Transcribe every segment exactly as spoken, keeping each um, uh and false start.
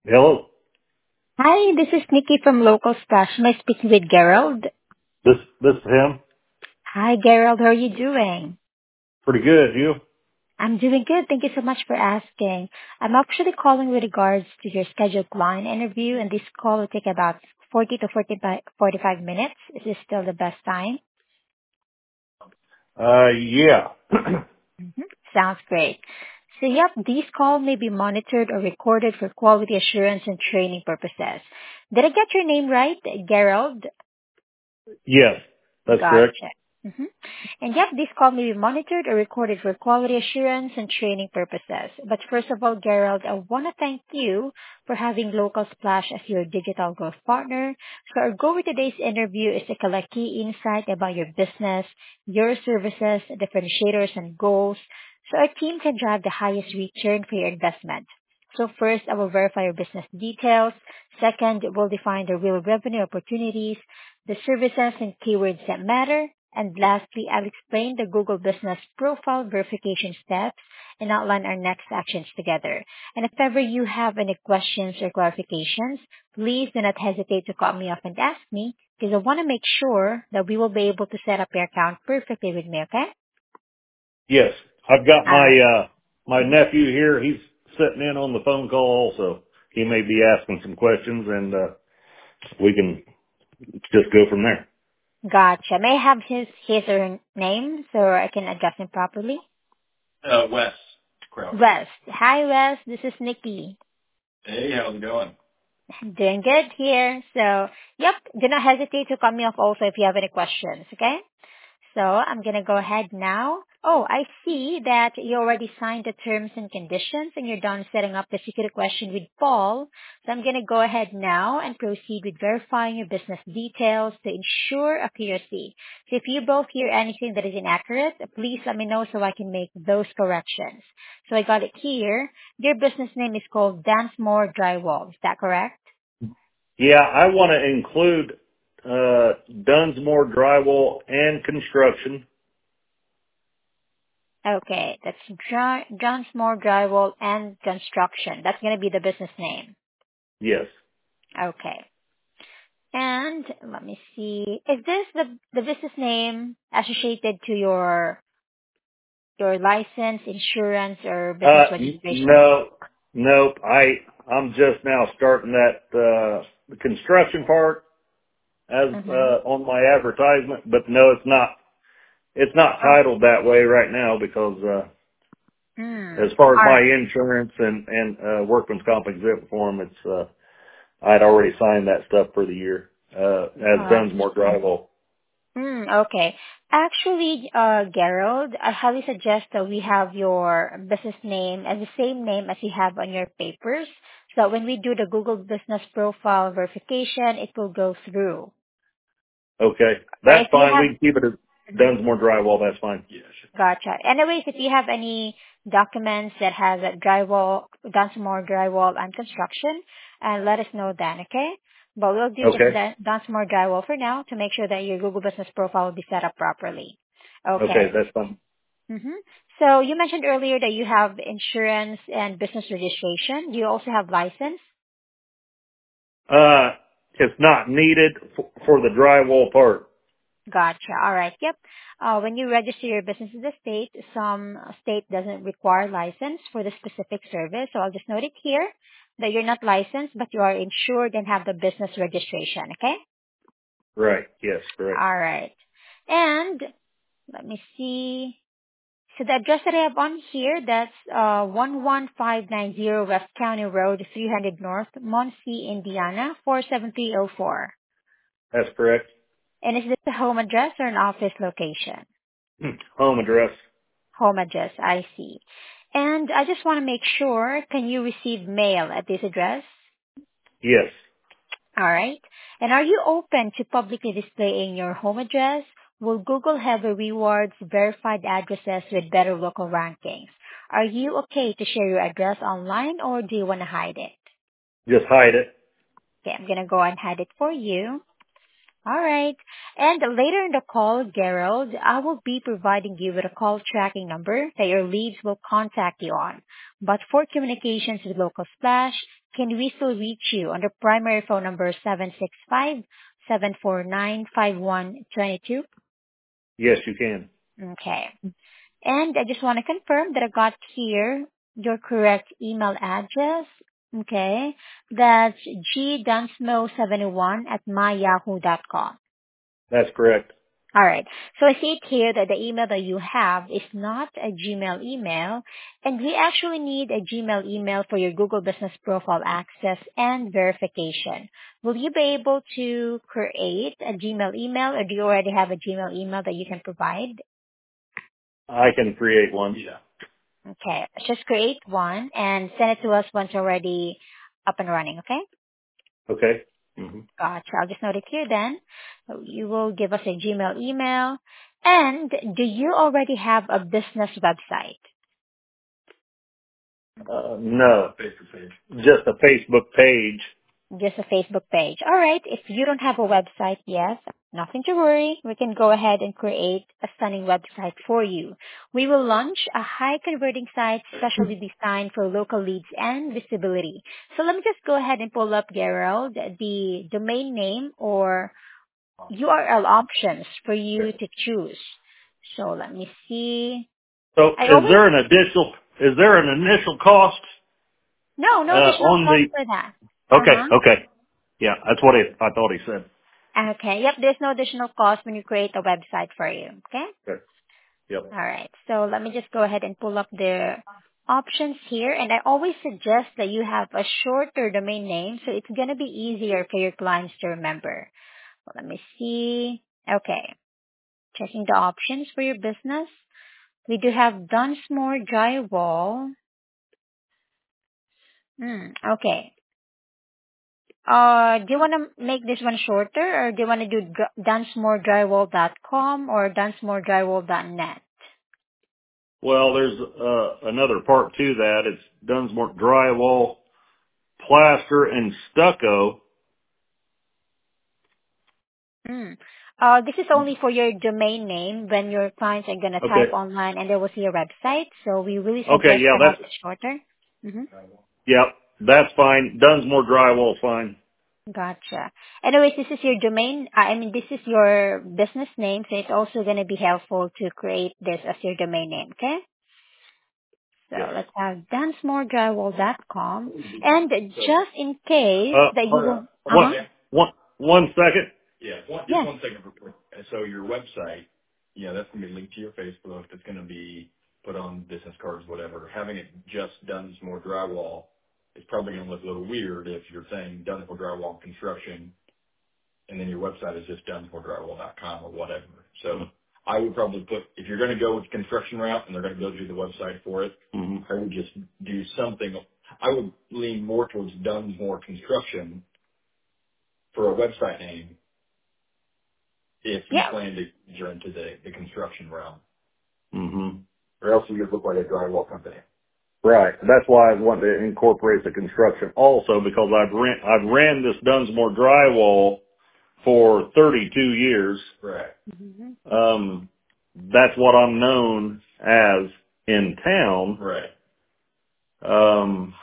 Hello. Hi, this is Nikki from Local Stash. Am I speaking with Gerald? This this is him. Hi, Gerald. How are you doing? Pretty good. You? I'm doing good. Thank you so much for asking. I'm actually calling with regards to your scheduled client interview, and this call will take about forty to forty-five, forty-five minutes. Is this still the best time? Uh, yeah. hmm Sounds great. So, yep, this call may be monitored or recorded for quality assurance and training purposes. Did I get your name right, Gerald? Yes, that's correct. Gotcha. hmm And yep, this call may be monitored or recorded for quality assurance and training purposes. But first of all, Gerald, I want to thank you for having Local Splash as your digital growth partner. So our goal with today's interview is to collect key insight about your business, your services, differentiators, and goals, so our team can drive the highest return for your investment. So first, I will verify your business details. Second, we'll define the real revenue opportunities, the services and keywords that matter. And lastly, I'll explain the Google Business Profile verification steps and outline our next actions together. And if ever you have any questions or clarifications, please do not hesitate to call me up and ask me because I want to make sure that we will be able to set up your account perfectly with me, okay? Yes, I've got All my right. uh my nephew here. He's sitting in on the phone call also. He may be asking some questions, and uh we can just go from there. Gotcha. May I have his, his or her name so I can address him properly? Uh, Wes Kraus. Wes. Hi, Wes. This is Nikki. Hey, how's it going? Doing good here. So, yep, do not hesitate to cut me off also if you have any questions, okay? So, I'm going to go ahead now. Oh, I see that you already signed the terms and conditions and you're done setting up the security question with Paul. So, I'm going to go ahead now and proceed with verifying your business details to ensure accuracy. So, if you both hear anything that is inaccurate, please let me know so I can make those corrections. So, I got it here. Your business name is called Dansmore Drywall. Is that correct? Yeah, I want to include uh Dunsmore Drywall and Construction. Okay, that's John, John Small Drywall and Construction. That's going to be the business name. Yes. Okay. And let me see. Is this the the business name associated to your your license, insurance, or business Uh, n- registration? no, nope. I I'm just now starting that uh the construction part as Mm-hmm. uh on my advertisement, but no, it's not. It's not Oh. titled that way right now because uh Hmm. as far as All my right. insurance and and uh workman's comp exempt form, it's uh I'd already signed that stuff for the year uh as Dunsmore Gotcha. Drywall. Hmm, okay. Actually, uh, Gerald, I highly suggest that we have your business name as the same name as you have on your papers. So when we do the Google Business Profile verification, it will go through. Okay, Or that's if you fine. have, We can keep it as Mhm. Dunsmore Drywall. That's fine. Yeah, sure. Gotcha. Anyways, if you have any documents that has a drywall, done some more drywall and construction, and let us know then, okay? But we'll do just Okay. that, done some more drywall for now to make sure that your Google Business Profile will be set up properly. Okay, Okay. that's fine. Mm-hmm. So you mentioned earlier that you have insurance and business registration. Do you also have license? Uh, it's not needed f- for the drywall part. Gotcha. All right. Yep. Uh, when you register your business in the state, some state doesn't require license for the specific service. So I'll just note it here that you're not licensed, but you are insured and have the business registration. Okay. Right. Yes, correct. All right. And let me see. So the address that I have on here, that's uh, one one five nine zero West County Road, three hundred North, Muncie, Indiana, four seven three zero four. That's correct. And is this a home address or an office location? Home address. Home address, I see. And I just want to make sure, can you receive mail at this address? Yes. All right. And are you open to publicly displaying your home address? Will Google have a rewards verified addresses with better local rankings? Are you okay to share your address online or do you want to hide it? Just hide it. Okay, I'm going to go and hide it for you. All right. And later in the call, Gerald, I will be providing you with a call tracking number that your leads will contact you on. But for communications with Local Splash, can we still reach you on the primary phone number seven six five, seven four nine, five one two two? Yes, you can. Okay. And I just want to confirm that I got here your correct email address. Okay. That's g dunsmo seventy one at my yahoo dot com. That's correct. All right. So I see it here that the email that you have is not a Gmail email, and we actually need a Gmail email for your Google Business Profile access and verification. Will you be able to create a Gmail email, or do you already have a Gmail email that you can provide? I can create one. Yeah. Okay. Just create one and send it to us once already up and running, okay? Okay. hmm Gotcha. I'll just note it here then. So you will give us a Gmail email. And do you already have a business website? Uh, no, Face to face. just a Facebook page. Just a Facebook page. All right. If you don't have a website, yes, nothing to worry. We can go ahead and create a stunning website for you. We will launch a high converting site specially designed for local leads and visibility. So let me just go ahead and pull up, Gerald, the domain name or U R L options for you to choose. So let me see. So I is always, there an additional, is there an initial cost, no, no uh, additional on cost the, for that. okay, Uh-huh. okay. Yeah, that's what he, I thought he said. Okay. Yep. There's no additional cost when you create a website for you. Okay. Okay. Yep. All right. So let me just go ahead and pull up the options here. And I always suggest that you have a shorter domain name so it's going to be easier for your clients to remember. Well, let me see. Okay. Checking the options for your business. We do have Dunsmore Drywall. Hmm. Okay. Uh, do you want to make this one shorter, or do you want to do dunsmore drywall dot com or dunsmore drywall dot net? Well, there's, uh, another part to that. It's Dunsmore drywall, plaster, and stucco. Mm. Uh, this is only for your domain name when your clients are going to type Okay. online and they will see your website. So we really Okay. suggest Yeah, to have that's, it shorter. Mm-hmm. yep, that's fine. Dunsmore drywall's fine. Gotcha. Anyways, this is your domain. uh, I mean, this is your business name, so it's also going to be helpful to create this as your domain name, okay? So Yes. let's have dunsmore drywall dot com. And just in case Uh, that you hold will, on. One, uh-huh, Yeah. one, one second. Yeah. One, just yes. one second. real quick. And so your website, yeah, that's going to be linked to your Facebook. It's going to be put on business cards, whatever. Having it just Dunsmore Drywall is probably going to look a little weird if you're saying Dunsmore Drywall Construction and then your website is just dunsmore drywall dot com or whatever. So I would probably put, if you're going to go with the construction route and they're going to go to the website for it, hmm I would just do something. I would lean more towards Dunsmore Construction for a website name if you Yeah. plan to enter into the, the construction realm. hmm Or else you would look like a drywall company. Right. That's why I want to incorporate the construction also, because I've ran, I've ran this Dunsmore drywall for thirty-two years. Right. Mm-hmm. Um, that's what I'm known as in town. Right. Um,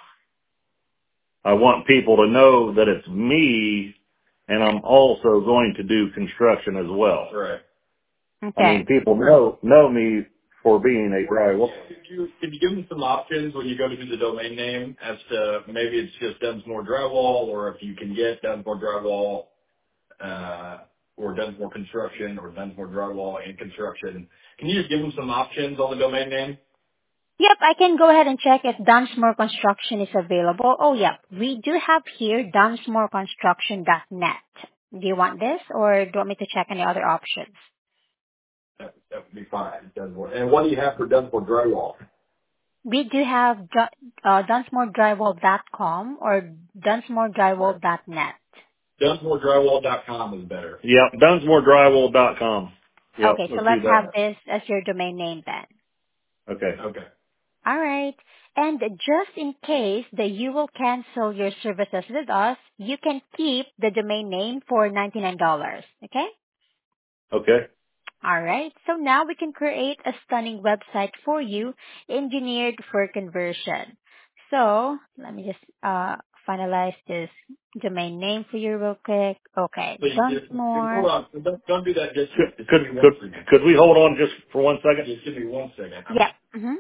I want people to know that it's me, and I'm also going to do construction as well. Right. I mean, Okay. people know know me for being a drywall. Could you, could you give them some options when you go to do the domain name as to maybe it's just Dunsmore Drywall, or if you can get Dunsmore Drywall, uh, or Dunsmore Construction, or Dunsmore Drywall and Construction? Can you just give them some options on the domain name? Yep, I can go ahead and check if Dunsmore Construction is available. Oh, yep. We do have here dunsmore construction dot net. Do you want this, or do you want me to check any other options? That, that would be fine. Dunsmore. And what do you have for Dunsmore Drywall? We do have du- uh, dunsmore drywall dot com or dunsmore Right. drywall dot net. Dunsmore Drywall dot com is better. Yep, dunsmore drywall dot com. Yep, Okay, so let's do let's have that. this as your domain name then. Okay. Okay. All right. And just in case that you will cancel your services with us, you can keep the domain name for ninety-nine dollars. Okay? Okay. All right. So now we can create a stunning website for you, engineered for conversion. So let me just uh, finalize this domain name for you real quick. Okay. Please, Once just, hold more. on. Don't, don't do that just Could yet. Just give could me one could, second. could we hold on just for one second? Just give me one second. I'm, Yep. Mm-hmm.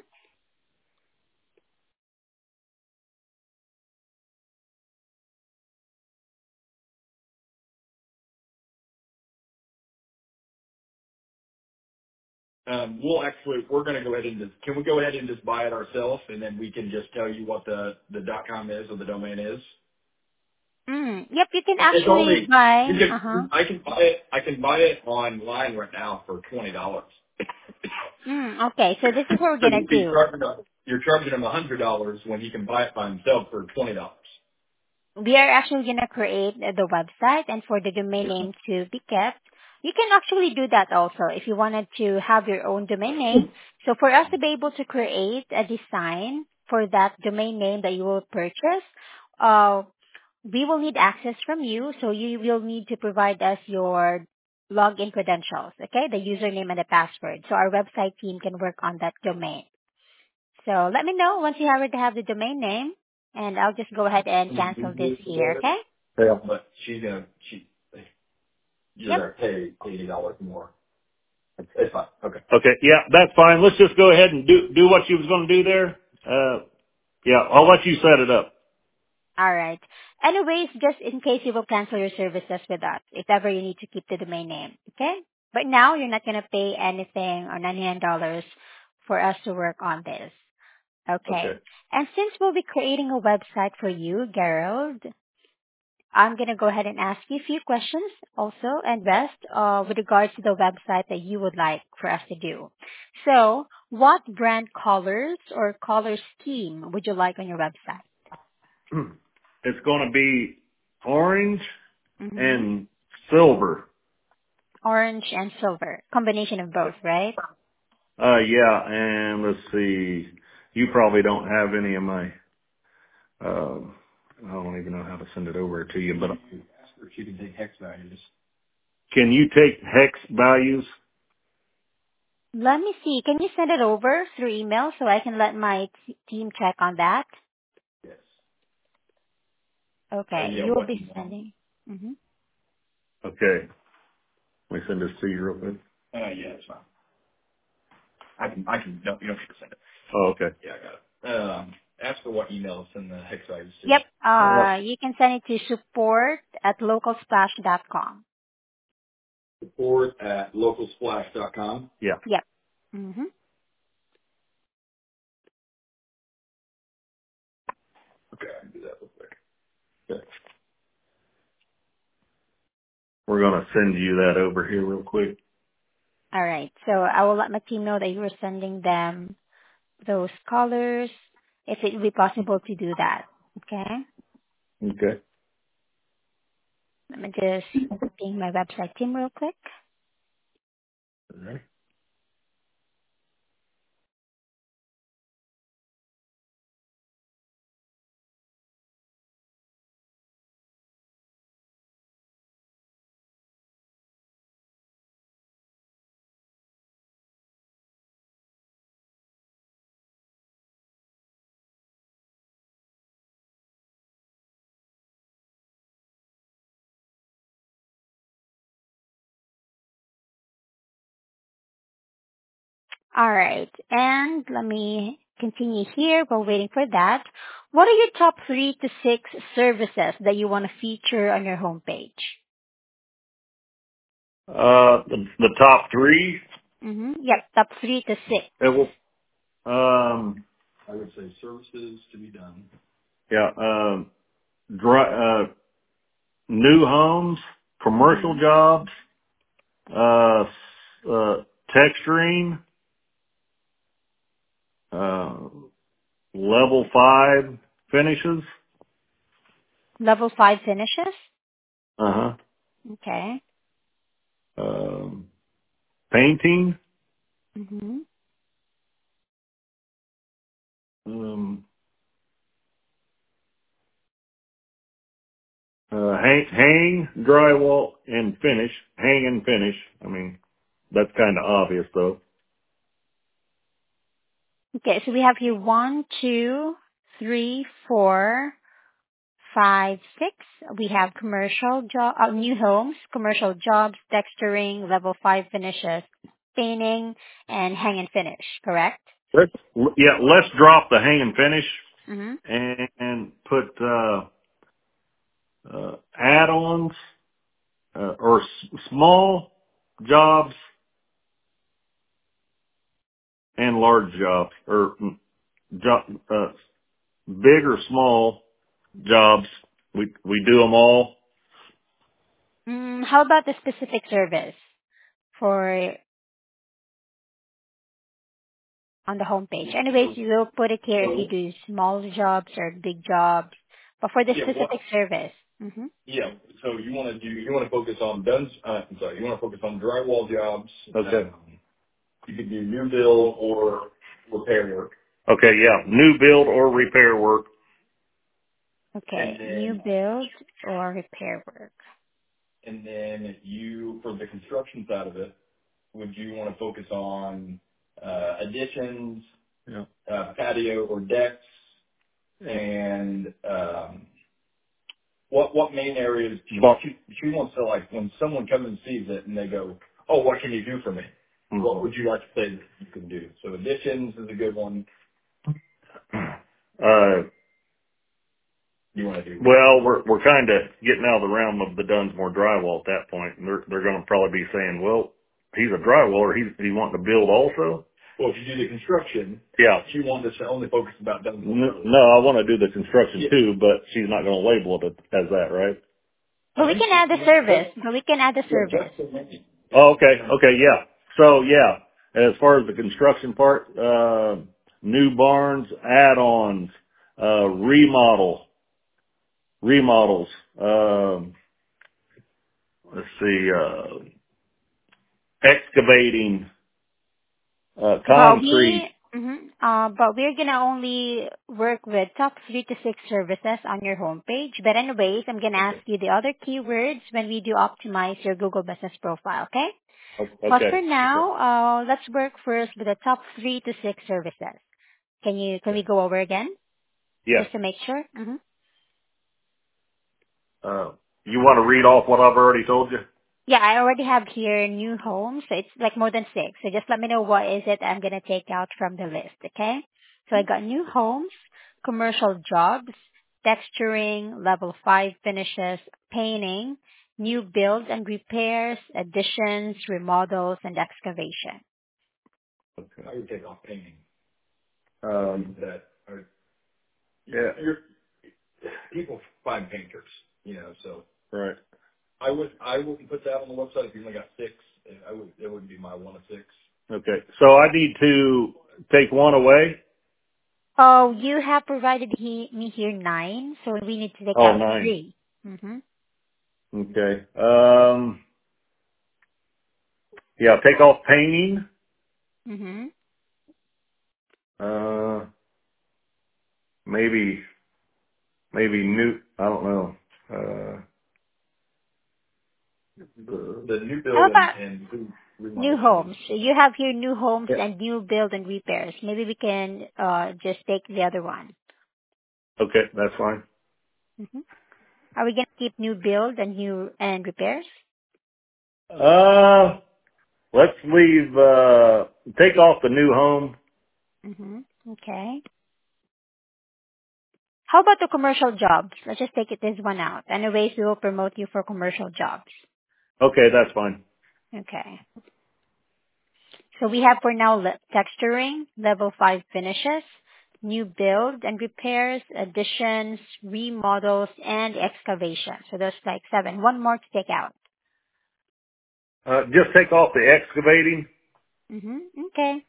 um, we'll actually, we're going to go ahead and just, can we go ahead and just buy it ourselves and then we can just tell you what the, the .com is or the domain is? Mm. Yep. You can It's actually only, buy. you Uh-huh. can, I can buy it, I can buy it online right now for twenty dollars. Mm. Okay. So this is what we're So going to you'd be do. charging, them- you're charging him one hundred dollars when he can buy it by himself for twenty dollars. We are actually going to create uh, the website, and for the domain name to be kept, you can actually do that also if you wanted to have your own domain name. So for us to be able to create a design for that domain name that you will purchase, uh, we will need access from you. So you will need to provide us your login credentials, okay? The username and the password. So our website team can work on that domain. So let me know once you already have the domain name, and I'll just go ahead and cancel this here, okay? Yeah. But she's gonna, she, you're Yep. gonna pay eighty dollars more. It's, it's fine. Okay. Okay. Yeah, that's fine. Let's just go ahead and do do what you was going to do there. Uh, yeah, I'll let you set it up. All right. Anyways, just in case you will cancel your services with us, if ever you need to keep the domain name, okay? But now you're not going to pay anything or ninety-nine dollars for us to work on this. Okay. Okay. And since we'll be creating a website for you, Gerald, I'm going to go ahead and ask you a few questions also and best uh, with regards to the website that you would like for us to do. So what brand colors or color scheme would you like on your website? It's going to be orange Mm-hmm. and silver. Orange and silver. Combination of both, right? Uh, yeah, and let's see. You probably don't have any of my. Um, I don't even know how to send it over to you, but Or she can take hex values. can you take hex values? Let me see. Can you send it over through email so I can let my t- team check on that? Yes. Uh, Okay. yeah, You'll what be you want. sending. Mm-hmm. Okay. Let me send this to you real quick. Uh, yeah, it's fine. I can, I can, no, you don't have to send it. Oh, okay. Yeah, I got it. Um, ask for what email to send the hex values to. Yep. Uh, Uh, you can send it to support at localsplash dot com. Support at localsplash dot com. yeah. Yep. Mm-hmm. Okay, I can do that real quick. Okay. We're going to send you that over here real quick. All right. So I will let my team know that you were sending them those colors if it would be possible to do that. Okay. Okay. Let me just ping my website team real quick. All right. All right. And let me continue here while waiting for that. What are your top three to six services that you want to feature on your homepage? Uh, the, the top three. Mm-hmm. Yep, top three to six. It will. Um. I would say services to be done. Yeah. Um. Dry, uh. New homes, commercial Mm-hmm. jobs, uh, s- uh, texturing, uh, level five finishes. Level five finishes. Uh huh. Okay. Um, painting. Mm-hmm. Um, uh, hang, hang, drywall, and finish. Hang and finish. I mean, that's kind of obvious though. Okay, so we have here one, two, three, four, five, six. We have commercial job, uh, new homes, commercial jobs, texturing, level five finishes, painting, and hang and finish. Correct? Let's, yeah, let's drop the hang and finish Mm-hmm. and, and put, uh, uh, add-ons, uh, or s- small jobs and large jobs, or mm, job, uh, big or small jobs. We, we do them all. Mm, how about the specific service for on the homepage? Anyways, you will put it here if you So, do small jobs or big jobs, but for the yeah, what, specific service. Mm-hmm. yeah, so you want to do, you want to focus on done, uh, I'm sorry, you want to focus on drywall jobs. Okay. Um, you could do new build or repair work. Okay. Yeah. New build or repair work. Okay, And new then, build or repair work. and then you, for the construction side of it, would you want to focus on, uh, additions, Yeah. uh, patio or decks, and, um, what, what main areas, she, But, she, she wants to, like, when someone comes and sees it and they go, oh, what can you do for me? What would you like to say that you can do? So additions is a good one. uh, You want to do? well, we're, we're kind of getting out of the realm of the Dunsmore drywall at that point. And they're, they're going to probably be saying, well, he's a drywaller. He's, he wanting to build also. Well, if you do the construction, Yeah. she wanted to only focus about done. N- No, I want to do the construction Yeah, too, but she's not going to label it as that, right? But I we think can she, add the service. that's, But we can add the yeah, service. that's the main. Oh, okay. Okay. Yeah. So yeah, as far as the construction part, uh, new barns, add-ons, uh, remodel, remodels, um, let's see, uh, excavating, uh, But concrete. we, mhm, uh, but we're gonna only work with top three to six services on your homepage. But anyways, I'm gonna ask Okay. you the other keywords when we do optimize your Google Business Profile. Okay? But Okay. for now, uh, let's work first with the top three to six services. Can you can we go over again Yes. just to make sure? Mm-hmm. Uh, you want to read off what I've already told you? Yeah, I already have here new homes, so it's like more than six. So just let me know what is it I'm gonna take out from the list, okay? So I got new homes, commercial jobs, texturing, level five finishes, painting, new builds and repairs, additions, remodels, and excavation. I would take off painting. Um, That are, yeah. you're, people find painters, you know, so Right. I would, I wouldn't put that on the website if you only got six. I would, it wouldn't be my one of six. Okay. So I need to take one away. Oh, you have provided he, me here nine, so we need to take Oh, out nine. three. Mm-hmm. Okay. Um, yeah, take off painting. Mm-hmm. Uh, maybe, maybe new, I don't know. Uh, the, The new How build and, about and re- new remodel should be. homes? So you have here new homes yeah. and new build and repairs. Maybe we can uh just take the other one. Okay, that's fine. hmm Are we gonna keep new build and new and repairs? Uh, let's leave, uh, take off the new home. hmm Okay. How about the commercial jobs? Let's just take it this one out. Anyways, we will promote you for commercial jobs. Okay, that's fine. Okay. So we have for now le- texturing, level five finishes, new build and repairs, additions, remodels, and excavation. So there's like seven. One more to take out. Uh, just take off the excavating. Mm-hmm. Okay.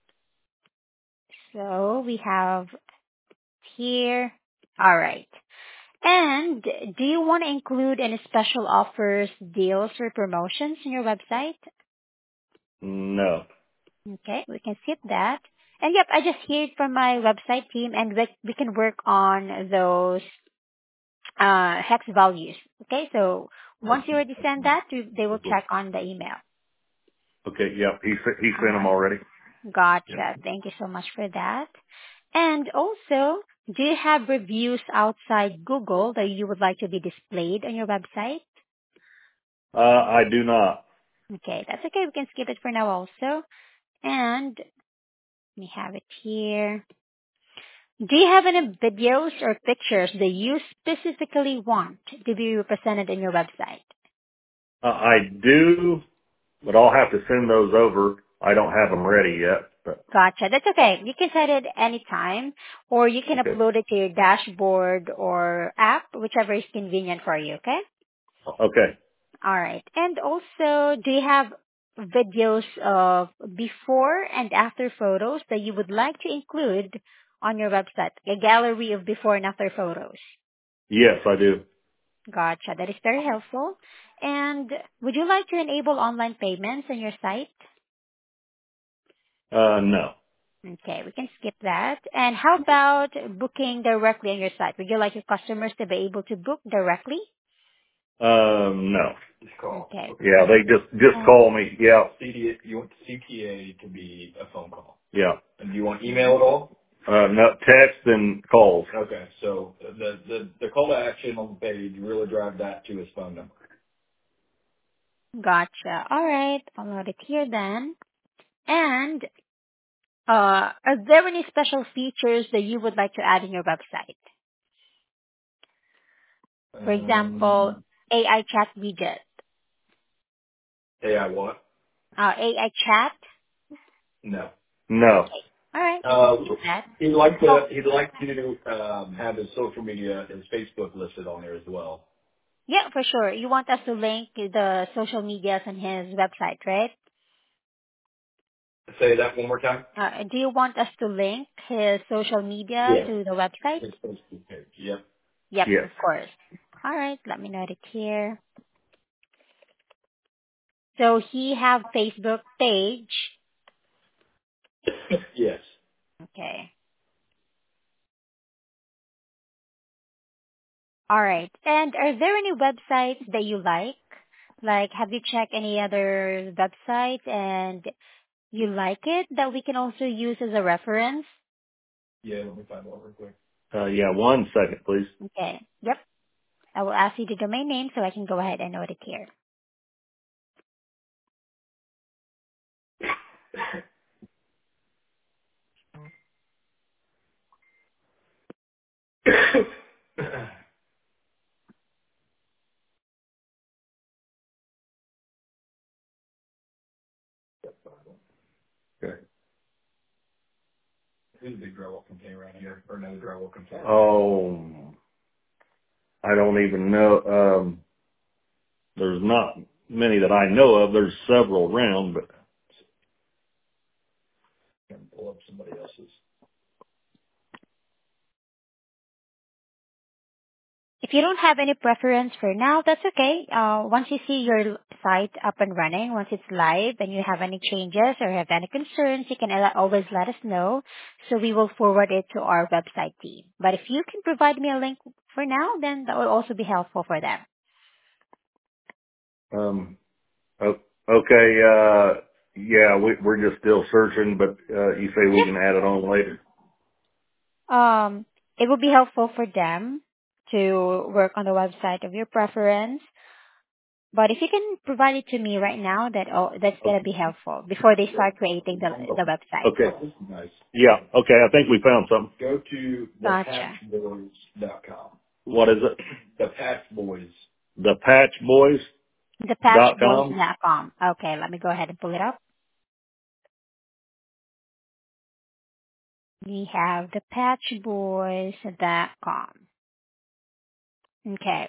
So we have here. All right. And do you want to include any special offers, deals, or promotions in your website? No. Okay, we can skip that. And yep, I just heard from my website team, and we, we can work on those uh, hex values. Okay, so once you already send that, we- they will check on the email. Okay. Yep. He sent he All sent them right. already. Yep. Gotcha. Thank you so much for that. And also, do you have reviews outside Google that you would like to be displayed on your website? Uh, I do not. Okay, that's okay. We can skip it for now also. And let me have it here. Do you have any videos or pictures that you specifically want to be represented in your website? Uh, I do, but I'll have to send those over. I don't have them ready yet. But Gotcha. That's okay. You can set it anytime, or you can okay. upload it to your dashboard or app, whichever is convenient for you, okay? Okay. All right. And also, do you have videos of before and after photos that you would like to include on your website? A gallery of before and after photos. Yes, I do. Gotcha. That is very helpful. And would you like to enable online payments on your site? Uh, no. Okay, we can skip that. And how about booking directly on your site? Would you like your customers to be able to book directly? Um, no. Just call. Okay. Okay. Yeah, they just just Uh, call me. Yeah. C D A, you want C T A to be a phone call. Yeah. And do you want email at all? Uh, no text and calls. Okay, so the, the, the call to action on the page, really drive that to his phone number. Gotcha. All right. I'll note it here then. And uh, are there any special features that you would like to add in your website? For example, Um, A I chat widget. A I what? Uh, A I chat. No. No. Okay. All right. We can Uh, skip that. he'd like Oh, to, he'd like to, um, have his social media, his Facebook listed on there as well. yeah, for sure. You want us to link the social medias on his website, right? Say that one more time? Uh, do you want us to link his social media Yeah. to the website? His Facebook page, yep. Yep, Yes. of course. All right, let me note it here. So he have Facebook page. Yes. Okay. All right. And are there any websites that you like? Like, have you checked any other website and you like it that we can also use as a reference? Yeah, let me find one real quick. Uh, yeah. One second, please. Okay. Yep. I will ask you the domain name so I can go ahead and note it here. Okay. Who's a big drywall company around here, or another drywall company? Oh, I don't even know. Um, there's not many that I know of. There's several around, but Can pull up somebody else's. If you don't have any preference for now, that's okay. Uh, once you see your site up and running, once it's live and you have any changes or have any concerns, you can al- always let us know so we will forward it to our website team. But if you can provide me a link for now, then that will also be helpful for them. um, o- okay. Uh, yeah, we, we're just still searching, but uh, you say we can add it on later. Um, it will be helpful for them to work on the website of your preference. But if you can provide it to me right now, that oh, that's gonna be helpful before they start creating the the website. Okay. Oh, this is nice. Yeah. Okay. I think we found something. Go to the patch Gotcha. boys dot com. What is it? The Patch Boys. The patch boys The patch dot boys com. dot com. Okay, let me go ahead and pull it up. We have the patch boys dot com. Okay,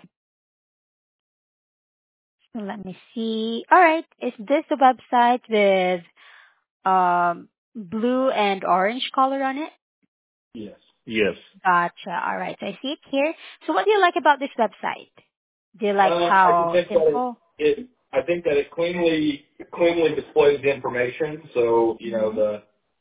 so let me see. All right, is this the website with um blue and orange color on it? Yes. Yes. Gotcha. All right, so I see it here. So what do you like about this website? Do you like Uh, I can how think that it, simple? it, I think that it cleanly, cleanly displays the information. So, you know, Mm-hmm. the,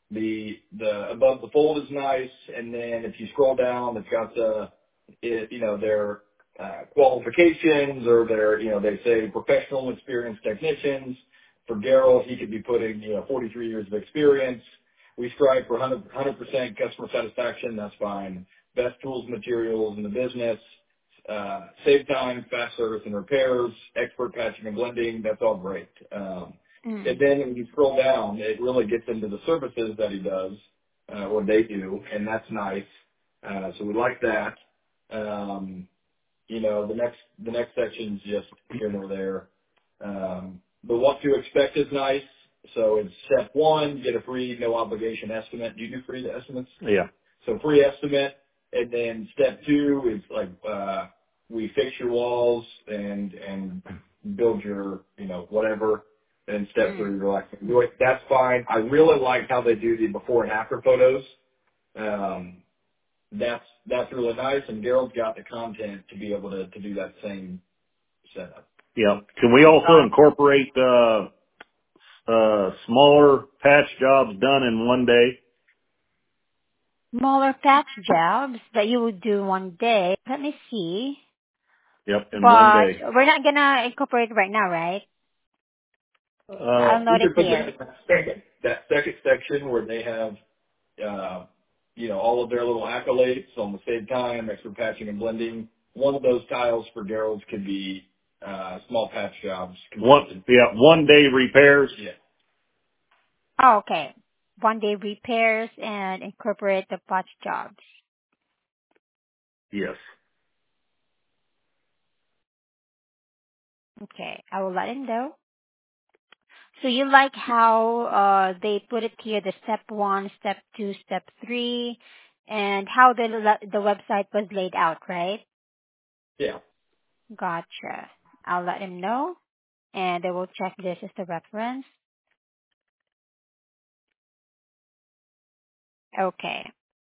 The the above the fold is nice, and then if you scroll down, it's got the it, you know their uh, qualifications or their you know they say professional experienced technicians. For Daryl, he could be putting you know forty-three years of experience. We strive for one hundred percent customer satisfaction. That's fine. Best tools, materials in the business. Uh, save time, fast service and repairs, expert patching and blending. That's all great. Um, Mm. and then when you scroll down, it really gets into the services that he does, uh, or they do, and that's nice. Uh, so we like that. Um, you know, the next, the next section's just here and there. Um, the what to expect is nice. So in step one, get a free, no obligation estimate. Do you do free estimates? Yeah. So free estimate. And then step two is like, uh, we fix your walls and, and build your, you know, whatever. And step Mm. three, you're like, do it. That's fine. I really like how they do the before and after photos. Um, that's, that's really nice. And Gerald's got the content to be able to, to do that same setup. Yeah. Can we also incorporate, uh, uh, smaller patch jobs done in one day? Smaller patch jobs that you would do one day. Let me see. Yep, in one But day. we're not gonna incorporate it right now, right? Uh, I'll We note it could put that here. in that second, that second section where they have, uh, you know, all of their little accolades on the save time, expert patching and blending. One of those tiles for Gerald's could be, uh, small patch jobs. one, yeah, one day repairs. Yeah. Oh, okay. One day repairs and incorporate the patch jobs. Yes. Okay, I will let him know. So you like how uh, they put it here, the step one, step two, step three, and how the le- the website was laid out, right? Yeah. Gotcha. I'll let him know, and I will check this as the reference. Okay.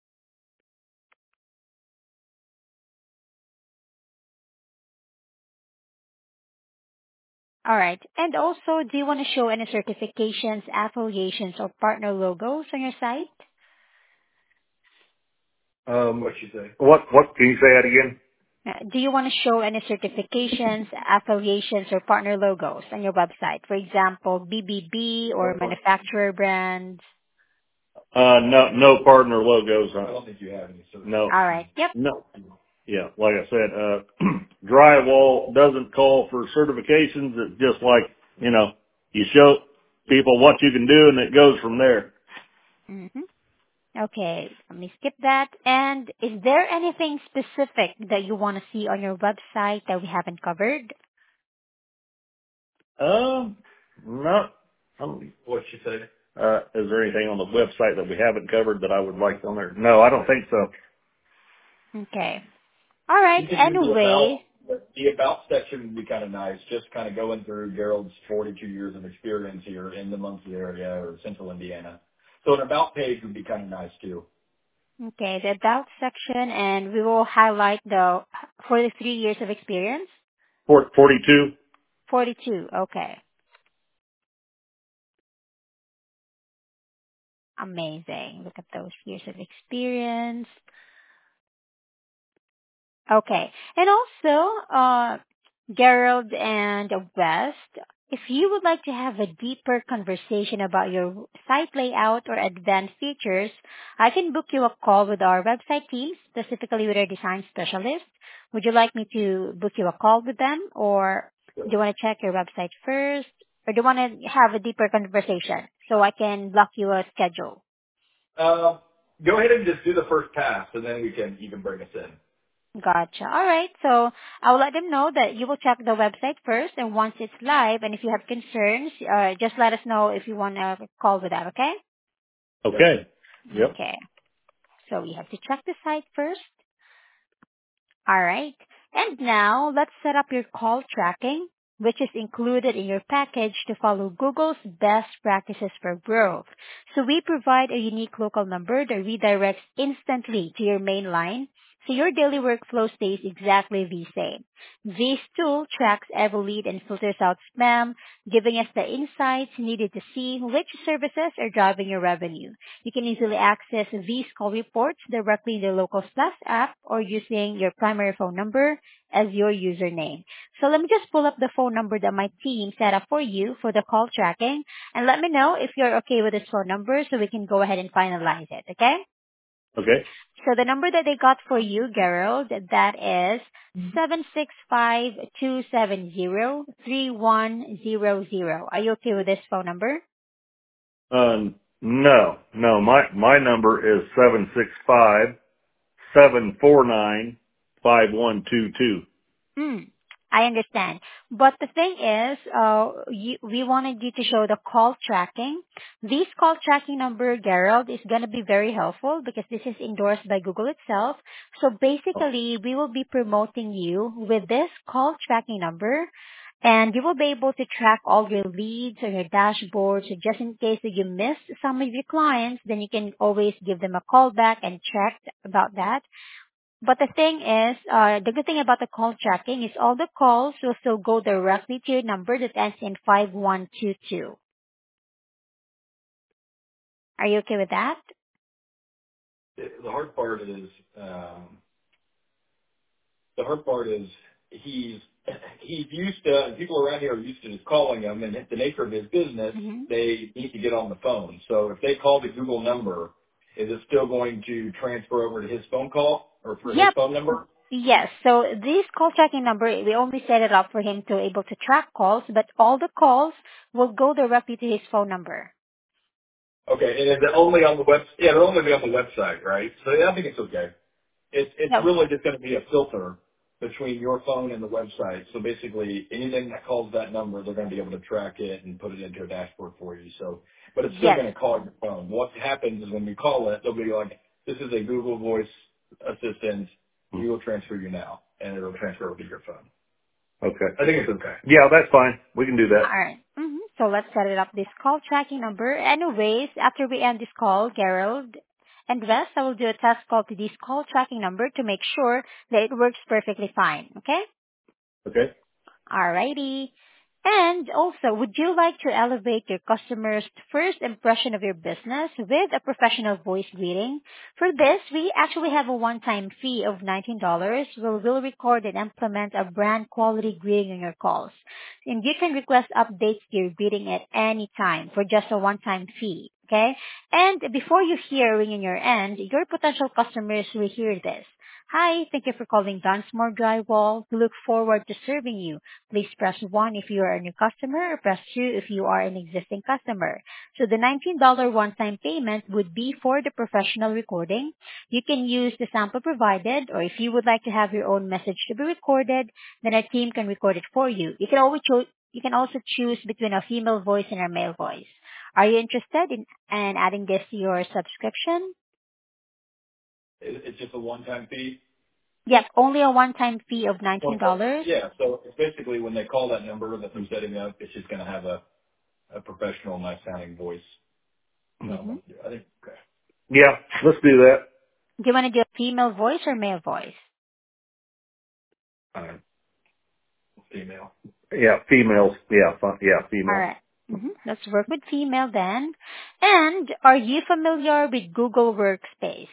All right. And also, do you want to show any certifications, affiliations, or partner logos on your site? Um, What you say? what, what, can you say that again? Uh, Do you want to show any certifications, affiliations, or partner logos on your website? For example, B B B or manufacturer brands? Uh, no, no partner logos. I Uh, don't think you have any no, All right. certifications. Yep. no. Yeah, like I said, uh, drywall doesn't call for certifications. It's just like, you know, you show people what you can do and it goes from there. Mm-hmm. Okay. Let me skip that. And is there anything specific that you want to see on your website that we haven't covered? Um, not, um, What you say? uh, is there anything on the website that we haven't covered that I would like on there? No, I don't think so. Okay. All right. You could do the about, Anyway, the about section would be kind of nice, just kind of going through Gerald's forty-two years of experience here in the Muncie area or central Indiana. So an about page would be kind of nice too. okay, the about section, and we will highlight the forty-three years of experience. For- forty-two? forty-two. Okay. Amazing. Look at those years of experience. Okay. And also, uh, Gerald and West, if you would like to have a deeper conversation about your site layout or advanced features, I can book you a call with our website team, specifically with our design specialist. Would you like me to book you a call with them, or do you want to check your website first, or do you want to have a deeper conversation so I can block you a schedule? Uh, go ahead and just do the first pass, and then we can you can bring us in. Gotcha. All right. So I'll let them know that you will check the website first, and once it's live, and if you have concerns, uh, just let us know if you want to call with that. Okay? Okay. Yep. Okay. So we have to check the site first. All right. And now let's set up your call tracking, which is included in your package to follow Google's best practices for growth. So we provide a unique local number that redirects instantly to your main line so your daily workflow stays exactly the same. This tool tracks every lead and filters out spam, giving us the insights needed to see which services are driving your revenue. You can easily access these call reports directly in the local Slack app or using your primary phone number as your username. So let me just pull up the phone number that my team set up for you for the call tracking, and let me know if you're okay with this phone number so we can go ahead and finalize it, okay? Okay. So the number that they got for you, Gerald, that is seven six five two seven zero three one zero zero. Are you okay with this phone number? Uh, no, no, my, my number is seven six five seven four nine five one two two. Mm, I understand. But the thing is, uh, you, we wanted you to show the call tracking. This call tracking number, Gerald, is going to be very helpful because this is endorsed by Google itself. So basically, we will be promoting you with this call tracking number, and you will be able to track all your leads on your dashboard. So just in case that you miss some of your clients, then you can always give them a call back and check about that. But the thing is, uh, the good thing about the call tracking is all the calls will still go directly to your number that ends in five one two two. Are you okay with that? The hard part is, um, the hard part is he's he's used to people around here are used to just calling him, and the nature of his business, hmm they need to get on the phone. So if they call the Google number, is it still going to transfer over to his phone call or for his Yep. phone number? Yes. So this call tracking number, we only set it up for him to able to track calls, but all the calls will go directly to his phone number. Okay, and is it only on the web? Yeah, it'll only be on the website, right? So I think it's okay. It's it's No. really just going to be a filter between your phone and the website. So basically, anything that calls that number, they're going to be able to track it and put it into a dashboard for you. So, but it's still Yes. going to call your phone. What happens is when you call it, they'll be like, "This is a Google Voice assistant. We will transfer you now," and it'll transfer over to your phone. Okay. I think it's okay. Yeah, that's fine. We can do that. All right. Mm-hmm. So let's set it up this call tracking number. Anyways, after we end this call, Gerald and Wes, I will do a test call to this call tracking number to make sure that it works perfectly fine. Okay? Okay. Alrighty. And also, would you like to elevate your customer's first impression of your business with a professional voice greeting? For this, we actually have a one-time fee of nineteen dollars where we'll record and implement a brand quality greeting on your calls. And you can request updates to your greeting at any time for just a one-time fee. Okay? And before you hear ring in your end, your potential customers will hear this. Hi, thank you for calling Dunsmore Drywall. We look forward to serving you. Please press one if you are a new customer or press two if you are an existing customer. So the nineteen dollars one-time payment would be for the professional recording. You can use the sample provided, or if you would like to have your own message to be recorded, then our team can record it for you. You can always cho- you can also choose between a female voice and a male voice. Are you interested in, in adding this to your subscription? It- It's just a one-time fee. Yep, only a one-time fee of Well, nineteen dollars. yeah. So it's basically when they call that number that they're setting up, it's just going to have a a professional, nice sounding voice. Mm-hmm. Um, I think okay. Yeah, let's do that. Do you want to do a female voice or male voice? Uh, female. Yeah, females. Yeah, fun, yeah, All female. right. Mm-hmm. Let's work with female then. And are you familiar with Google Workspace?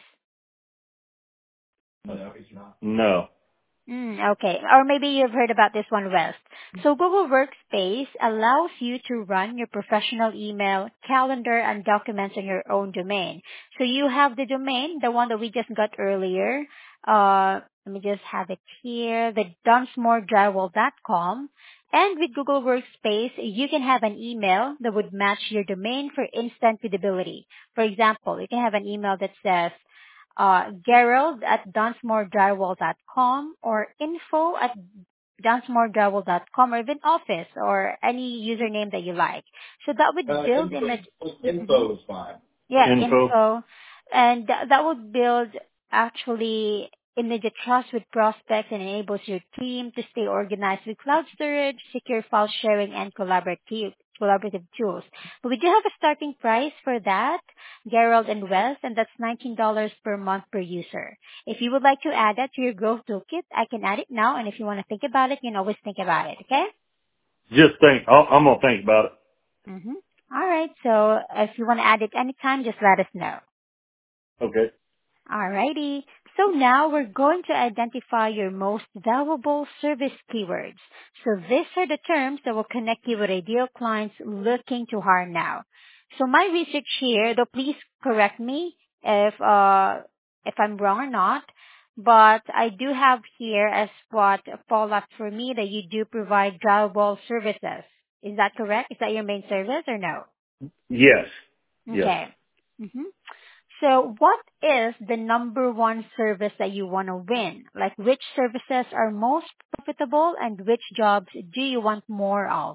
No, no, he's not. No. Mm, okay. Or maybe you've heard about this one, West. So Google Workspace allows you to run your professional email, calendar, and documents on your own domain. So you have the domain, the one that we just got earlier. Uh, let me just have it here, the dunsmore drywall dot com. And with Google Workspace, you can have an email that would match your domain for instant visibility. For example, you can have an email that says, uh, Gerald at dunsmore drywall dot com or info at dunsmore drywall dot com or even office or any username that you like. So that would Uh, build info, image. Mhm. info is fine. Yeah, Info. info. And that, that would build actually immediate trust with prospects and enables your team to stay organized with cloud storage, secure file sharing, and collaborative collaborative tools. But we do have a starting price for that, Gerald and Wes, and that's nineteen dollars per month per user. If you would like to add that to your growth toolkit, I can add it now, and if you want to think about it, you can always think about it, okay? Just think. I'll, I'm gonna think about it. Mm-hmm. All right, so if you want to add it anytime, just let us know. Okay. Alrighty. So now we're going to identify your most valuable service keywords. So these are the terms that will connect you with ideal clients looking to hire now. So my research here, though please correct me if uh if I'm wrong or not, but I do have here as what Paul left for me that you do provide drywall services. Is that correct? Is that your main service or no? Yes. Yes. Okay. Mm-hmm. So what is the number one service that you want to win? Like which services are most profitable and which jobs do you want more of?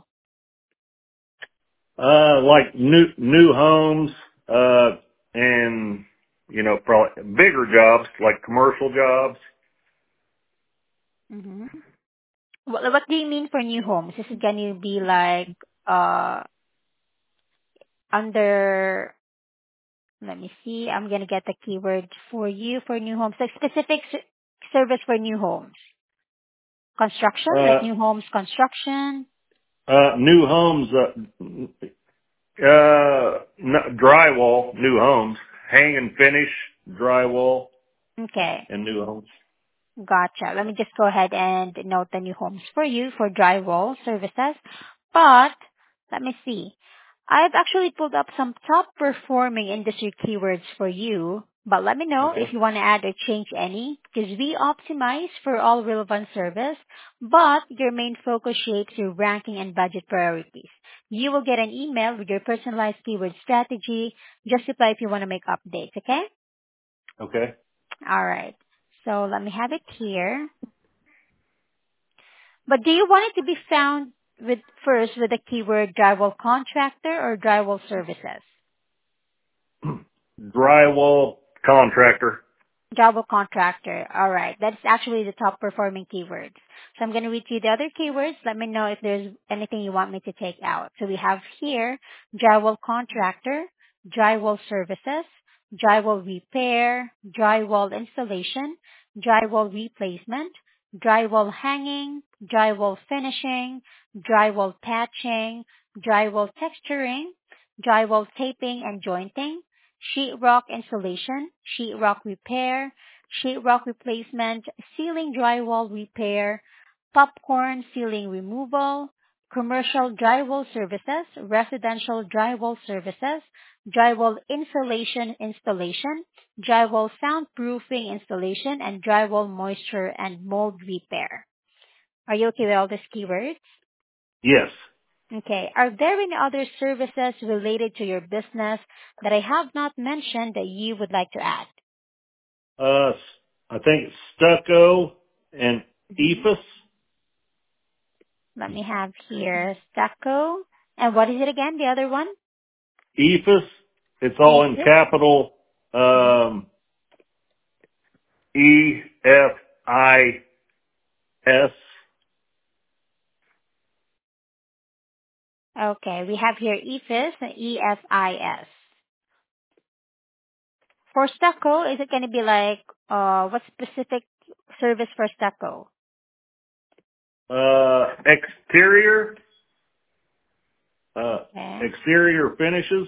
Uh, like new new homes, uh, and you know, probably bigger jobs like commercial jobs. Mm-hmm. What, what do you mean for new homes? Is it going to be like uh under, let me see, I'm going to get the keyword for you for new homes. Like specific s- service for new homes. Construction, like Uh, new homes construction. uh, new homes, uh, uh, n- drywall, new homes, hang and finish, drywall, Okay. and new homes. Gotcha. Let me just go ahead and note the new homes for you for drywall services. But let me see. I've actually pulled up some top performing industry keywords for you, but let me know if Okay. you want to add or change any because we optimize for all relevant service, but your main focus shapes your ranking and budget priorities. You will get an email with your personalized keyword strategy. Just reply if you want to make updates, okay? Okay. All right. So let me have it here. But do you want it to be found with first with the keyword drywall contractor or drywall services? Drywall contractor. Drywall contractor. All right. That's actually the top performing keywords. So I'm going to read you the other keywords. Let me know if there's anything you want me to take out. So we have here drywall contractor, drywall services, drywall repair, drywall installation, drywall replacement, drywall hanging, drywall finishing, drywall patching, drywall texturing, drywall taping and jointing, sheetrock installation, sheetrock repair, sheetrock replacement, ceiling drywall repair, popcorn ceiling removal, commercial drywall services, residential drywall services, drywall insulation installation, drywall soundproofing installation, and drywall moisture and mold repair. Are you okay with all these keywords? Yes. Okay. Are there any other services related to your business that I have not mentioned that you would like to add? Uh, I think stucco and Hmm. ephes. Let me have here stucco. And what is it again? The other one? Ephes. It's all in Ephes. capital. Mhm. Um, E F I S. Okay. We have here Ephes and E F I S. For stucco, is it going to be like, uh, what specific service for stucco? Uh, exterior. Uh, Okay. exterior finishes.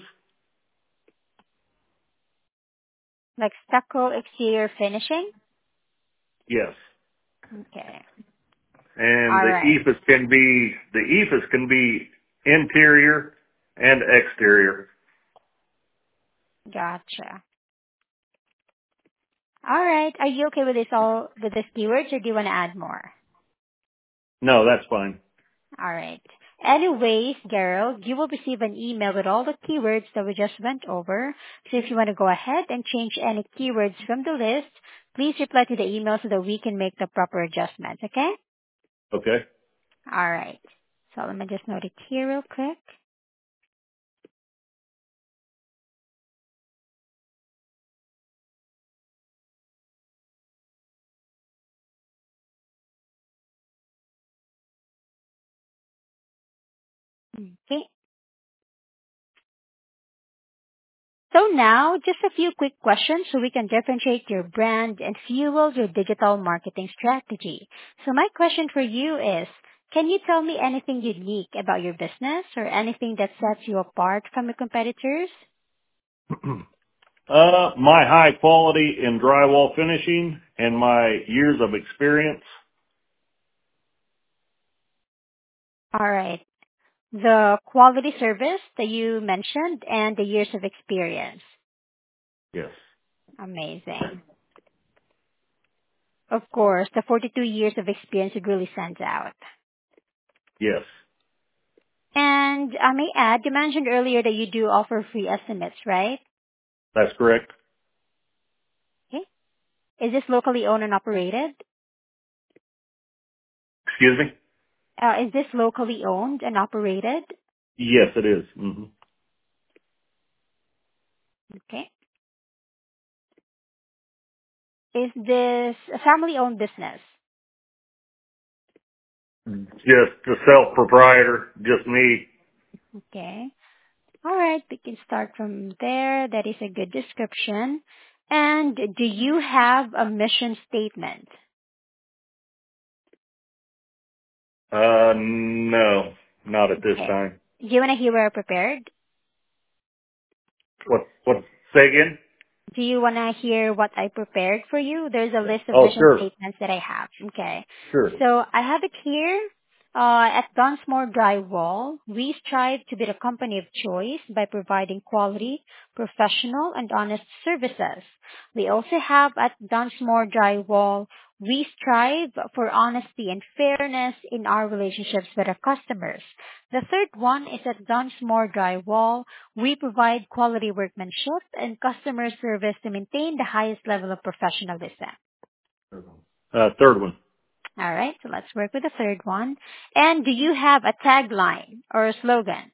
Like stucco exterior finishing? Yes. Okay. And All the right. ephes can be the ephes can be interior and exterior. Gotcha. All right. Are you okay with this all with this keywords or do you want to add more? No, that's fine. All right. Anyways, Gerald, you will receive an email with all the keywords that we just went over. So if you want to go ahead and change any keywords from the list, please reply to the email so that we can make the proper adjustments, okay? Okay. All right. So let me just note it here real quick. Okay. So now, just a few quick questions so we can differentiate your brand and fuel your digital marketing strategy. So my question for you is, can you tell me anything unique about your business or anything that sets you apart from your competitors? Uh, my high quality in drywall finishing and my years of experience. All right. The quality service that you mentioned and the years of experience. Yes. Amazing. Of course, the forty-two years of experience, it really stands out. Yes. And I may add, you mentioned earlier that you do offer free estimates, right? That's correct. Okay. Is this locally owned and operated? Excuse me? Uh, is this locally owned and operated? Yes, it is. Mm-hmm. Okay. Is this a family-owned business? Just a self-proprietor, just me. Okay. All right, we can start from there. That is a good description. And do you have a mission statement? Uh, no, not at this Okay. time. Do you want to hear where I prepared? What, what, say again? Do you want to hear what I prepared for you? There's a list of Oh, vision sure, statements that I have. Okay. sure. So I have it here. Uh, at Dunsmore Drywall, we strive to be the company of choice by providing quality, professional, and honest services. We also have at Dunsmore Drywall, we strive for honesty and fairness in our relationships with our customers. The third one is at Dunsmore Drywall, we provide quality workmanship and customer service to maintain the highest level of professionalism. Uh, third one. All right, so let's work with the third one. And do you have a tagline or a slogan?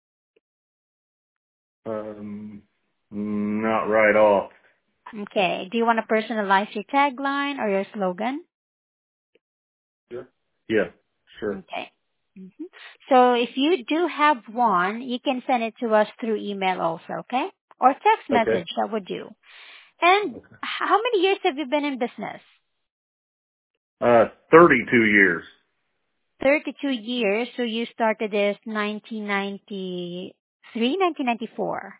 Um, not right off. Okay, do you want to personalize your tagline or your slogan? Sure. Yeah, sure. Okay. hmm So if you do have one, you can send it to us through email also, okay? Or text Okay. message, that would do. And h- how many years have you been in business? Uh, thirty-two years. thirty-two years, so you started this nineteen ninety-three, nineteen ninety-four.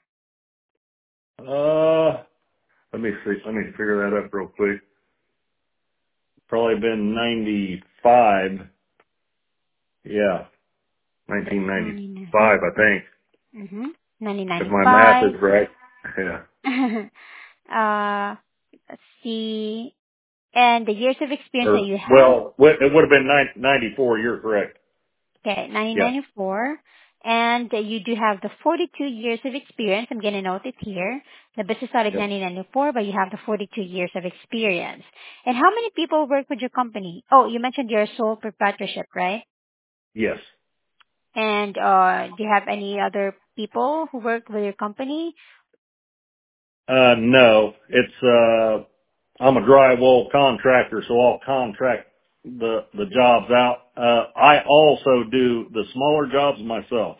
Uh, let me see. Let me figure that up real quick. Probably been ninety-five. Yeah, Okay, nineteen ninety-nine. ninety-five, I think. Mm-hmm. If my math nineteen ninety-five. is right. Yeah. uh, let's see. And the years of experience that Or, you have, well, wi- it would have been nine- ninety-four. You're correct. okay, Yeah. nineteen ninety-four. And uh, you do have the forty-two years of experience. I'm going to note it here. The business started in Yep. nineteen ninety-four, but you have the forty-two years of experience. And how many people work with your company? Oh, you mentioned you're a sole proprietorship, right? Yes. And uh, do you have any other people who work with your company? Uh, no, it's, uh, I'm a drywall contractor, so I'll contract the, the jobs out. Uh, I also do the smaller jobs myself.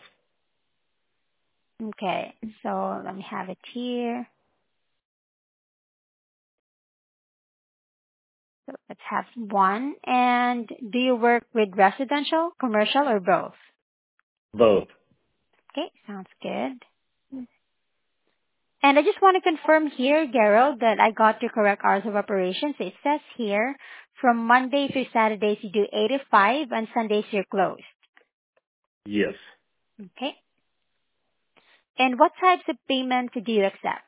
Okay, so let me have it here. So let's have one. And do you work with residential, commercial, or both? Both. Okay, sounds good. And I just want to confirm here, Gerald, that I got your correct hours of operations. It says here, from Monday through Saturdays you do eight to five, and Sundays you're closed. Yes. Okay. And what types of payment do you accept?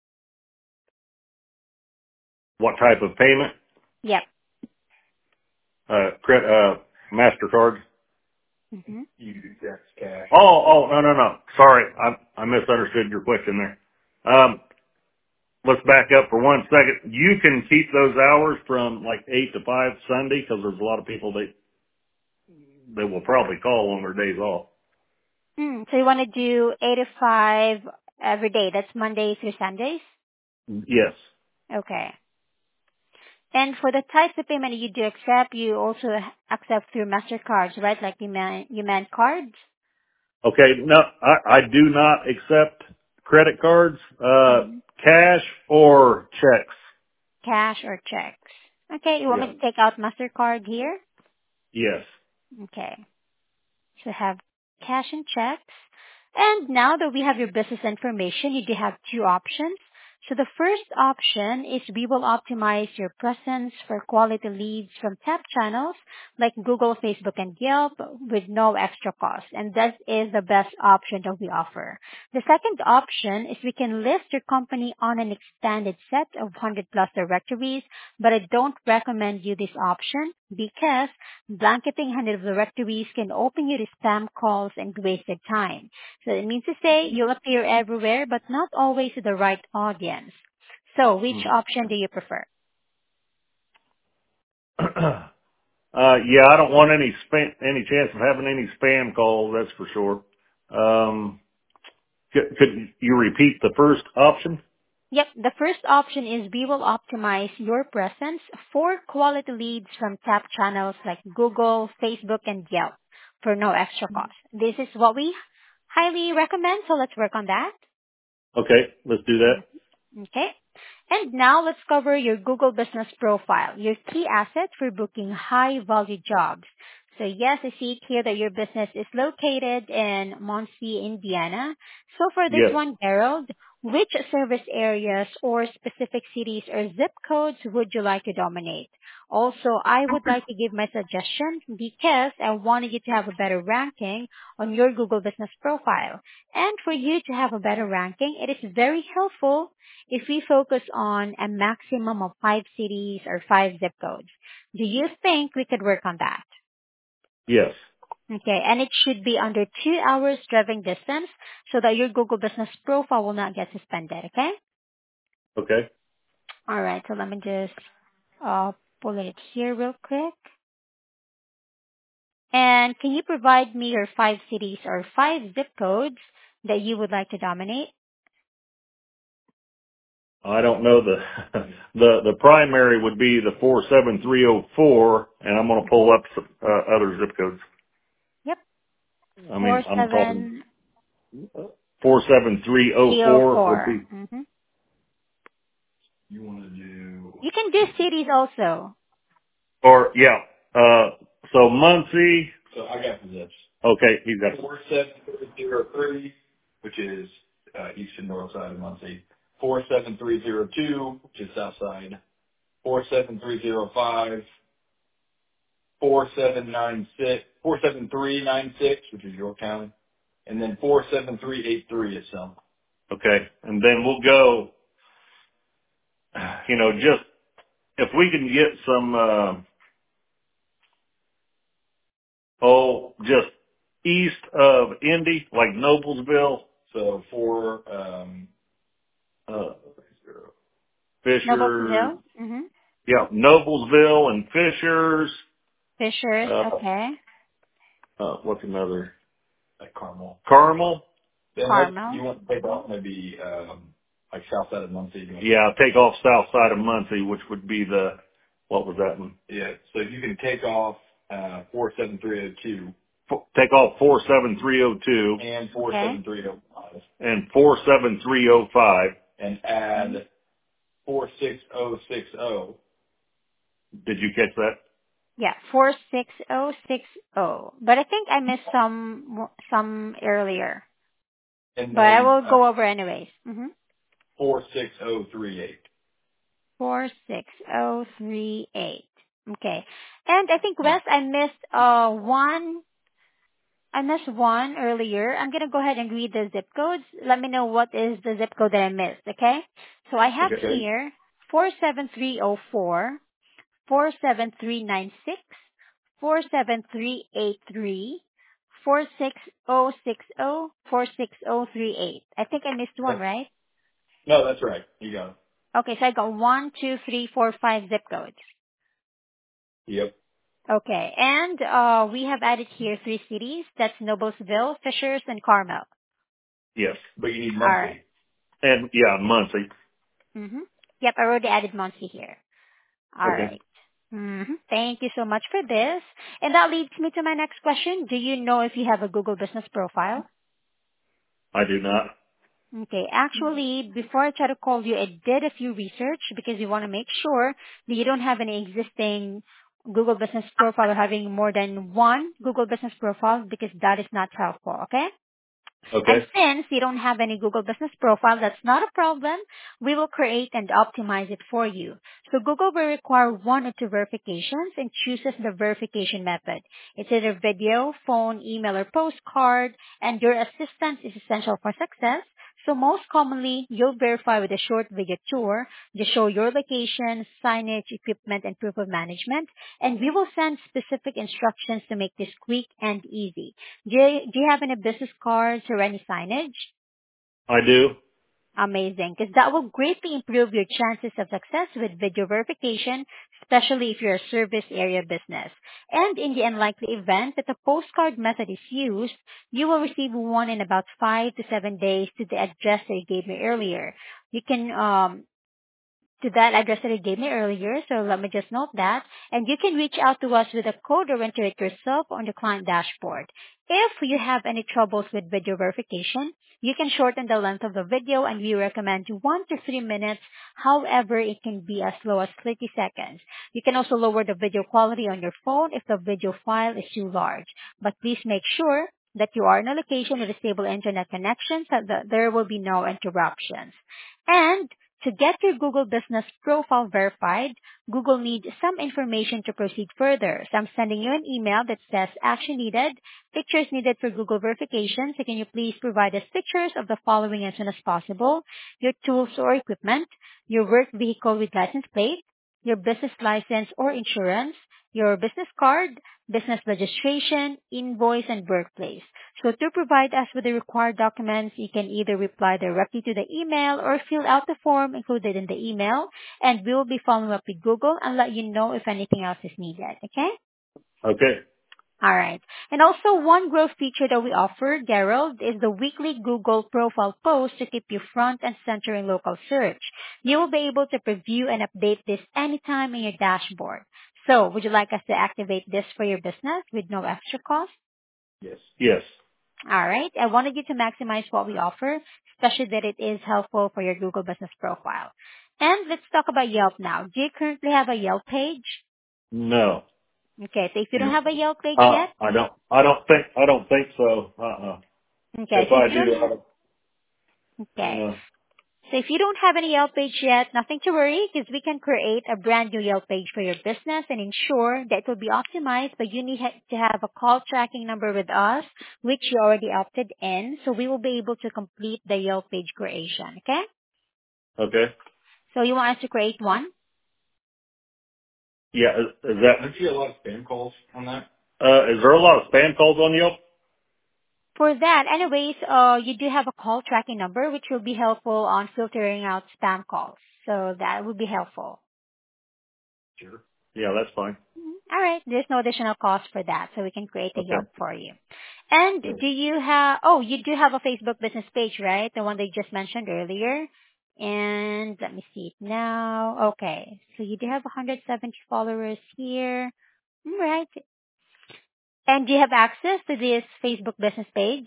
What type of payment? Yep. Uh, credit, uh, MasterCard? hmm You do that's cash. Oh, oh, no, no, no. Sorry. I, I misunderstood your question there. Um, let's back up for one second. You can keep those hours from like eight to five Sunday because there's a lot of people that, they will probably call on their days off. Mm, so you want to do eight to five every day. That's Monday through Sundays? Yes. Okay. And for the types of payment you do accept, you also accept through MasterCards, right? Like you meant, you meant cards? Okay. No, I, I do not accept credit cards, uh, Mhm. cash or checks. Cash or checks? Okay, you want me Yeah. to take out MasterCard here? Yes. Okay. So have cash and checks. And now that we have your business information, you do have two options. So the first option is we will optimize your presence for quality leads from tap channels like Google, Facebook, and Yelp with no extra cost. And that is the best option that we offer. The second option is we can list your company on an expanded set of one hundred plus directories, but I don't recommend you this option because blanketing one hundred directories can open you to spam calls and wasted time. So it means to say you'll appear everywhere, but not always to the right audience. So which Mhm. option do you prefer? uh, yeah, I don't want any spam, any chance of having any spam calls. That's for sure. Um, could, could you repeat the first option? Yep, the first option is we will optimize your presence for quality leads from tap channels like Google, Facebook, and Yelp for no extra cost. This is what we highly recommend, so let's work on that. Okay, let's do that. Okay. And now let's cover your Google Business Profile, your key asset for booking high value jobs. So yes, I see it here that your business is located in Muncie, Indiana. So for this Yes. one, Gerald, which service areas or specific cities or zip codes would you like to dominate? Also, I would like to give my suggestion because I wanted you to have a better ranking on your Google Business Profile. And for you to have a better ranking, it is very helpful if we focus on a maximum of five cities or five zip codes. Do you think we could work on that? Yes. Okay, and it should be under two hours driving distance so that your Google Business Profile will not get suspended, okay? Okay. All right, so let me just uh, pull it here real quick. And can you provide me your five cities or five zip codes that you would like to dominate? I don't know the the the primary would be the four seven three zero four, and I'm going to pull up some, uh, other zip codes. Yep, I mean, four I'm talking seven four seven three zero zero four would four. be, Mm-hmm. You want to do, You can do cities also. or yeah. Uh, so Muncie. so I got the zips. Okay, he's got. four seven zero three, which is uh, east and north side of Muncie. four seven three zero two, which is south side. four seven three zero five. four seven nine six. four seven three nine six, which is Yorktown. And then four seven three eight three is Selma. Okay, and then we'll go. You know, just if we can get some. Uh, oh, just east of Indy, like Noblesville, So four, um, uh, Fisher. Noblesville? Mm-hmm. Yeah, Noblesville and Fishers. Fishers, Uh, okay. uh, what's another? like Carmel. Carmel. Then let's, Carmel. you want to take off maybe, um, like south side of Muncie. You want Yeah, take off south side of Muncie, which would be the, what was that one? Yeah. So you can take off uh, four seven three zero two F- Take off four seven three zero two and Okay. four seven three zero five and four seven three zero five. and Mm-hmm. add four six zero six zero. Did you catch that? Yeah, four six zero six zero. But I think I missed some some earlier. And But I then will uh, go over anyways. Mm-hmm. four six zero three eight. four six zero three eight. Okay. And I think, Wes, I missed uh one. I missed one earlier. I'm going to go ahead and read the zip codes. Let me know what is the zip code that I missed, okay? So I have Okay. here four seven three zero four, four seven three nine six, four seven three eight three, four six zero six zero, four six zero three eight. I think I missed one, right? No, that's right. You got it. Okay, so I got one, two, three, four, five zip codes. Yep. Okay, and uh, we have added here three cities. That's Noblesville, Fishers, and Carmel. Yes. But you need All right. Muncie. And yeah, Muncie. Mm-hmm. Yep, I already added Muncie here. All Okay. right. Mm-hmm. Thank you so much for this. And that leads me to my next question. Do you know if you have a Google Business Profile? I do not. Okay, actually, before I try to call you, I did a few research because we want to make sure that you don't have any existing Google Business Profile or having more than one Google Business Profile because that is not helpful, okay? And Okay. since you don't have any Google Business Profile, that's not a problem. We will create and optimize it for you. So Google will require one or two verifications and chooses the verification method. It's either video, phone, email, or postcard, and your assistance is essential for success. So most commonly, you'll verify with a short video tour to show your location, signage, equipment, and proof of management, and we will send specific instructions to make this quick and easy. Do you, do you have any business cards or any signage? I do. Amazing, because that will greatly improve your chances of success with video verification, especially if you're a service area business. And in the unlikely event that the postcard method is used, you will receive one in about five to seven days to the address that you gave me earlier. You can um, to that address that you gave me earlier, so let me just note that. And you can reach out to us with a code or enter it yourself on the client dashboard. If you have any troubles with video verification, you can shorten the length of the video and we recommend one to three minutes. However, it can be as low as thirty seconds. You can also lower the video quality on your phone if the video file is too large. But please make sure that you are in a location with a stable internet connection so that there will be no interruptions. And to get your Google Business Profile verified, Google needs some information to proceed further. So I'm sending you an email that says action needed, pictures needed for Google verification. So can you please provide us pictures of the following as soon as possible? Your tools or equipment, your work vehicle with license plate, your business license or insurance, your business card, business registration, invoice, and workplace. So to provide us with the required documents, you can either reply directly to the email or fill out the form included in the email, and we will be following up with Google and let you know if anything else is needed, okay? Okay. All right. And also one growth feature that we offer, Gerald, is the weekly Google profile post to keep you front and center in local search. You will be able to preview and update this anytime in your dashboard. So would you like us to activate this for your business with no extra cost? Yes. Yes. All right. I wanted you to maximize what we offer, especially that it is helpful for your Google Business Profile. And let's talk about Yelp now. Do you currently have a Yelp page? No. Okay, so if you don't No. have a Yelp page Uh, yet, I don't, I don't think, I don't think so. Uh-uh. okay, If so if I you do, don't I have, don't, okay, uh, so if you don't have any Yelp page yet, nothing to worry because we can create a brand new Yelp page for your business and ensure that it will be optimized, but you need ha- to have a call tracking number with us, which you already opted in, so we will be able to complete the Yelp page creation, okay? okay. So you want us to create one? Yeah, is, is that, Don't you get a lot of spam calls on that? uh, is there a lot of spam calls on Yelp? For that, anyways, uh, you do have a call tracking number, which will be helpful on filtering out spam calls. So that would be helpful. Sure. Yeah, that's fine. All right. There's no additional cost for that, so we can create a Okay. Yelp for you. And Good. do you have, oh, you do have a Facebook business page, right? The one that you just mentioned earlier. And let me see it now. Okay. So you do have one hundred seventy followers here. All right. And do you have access to this Facebook business page?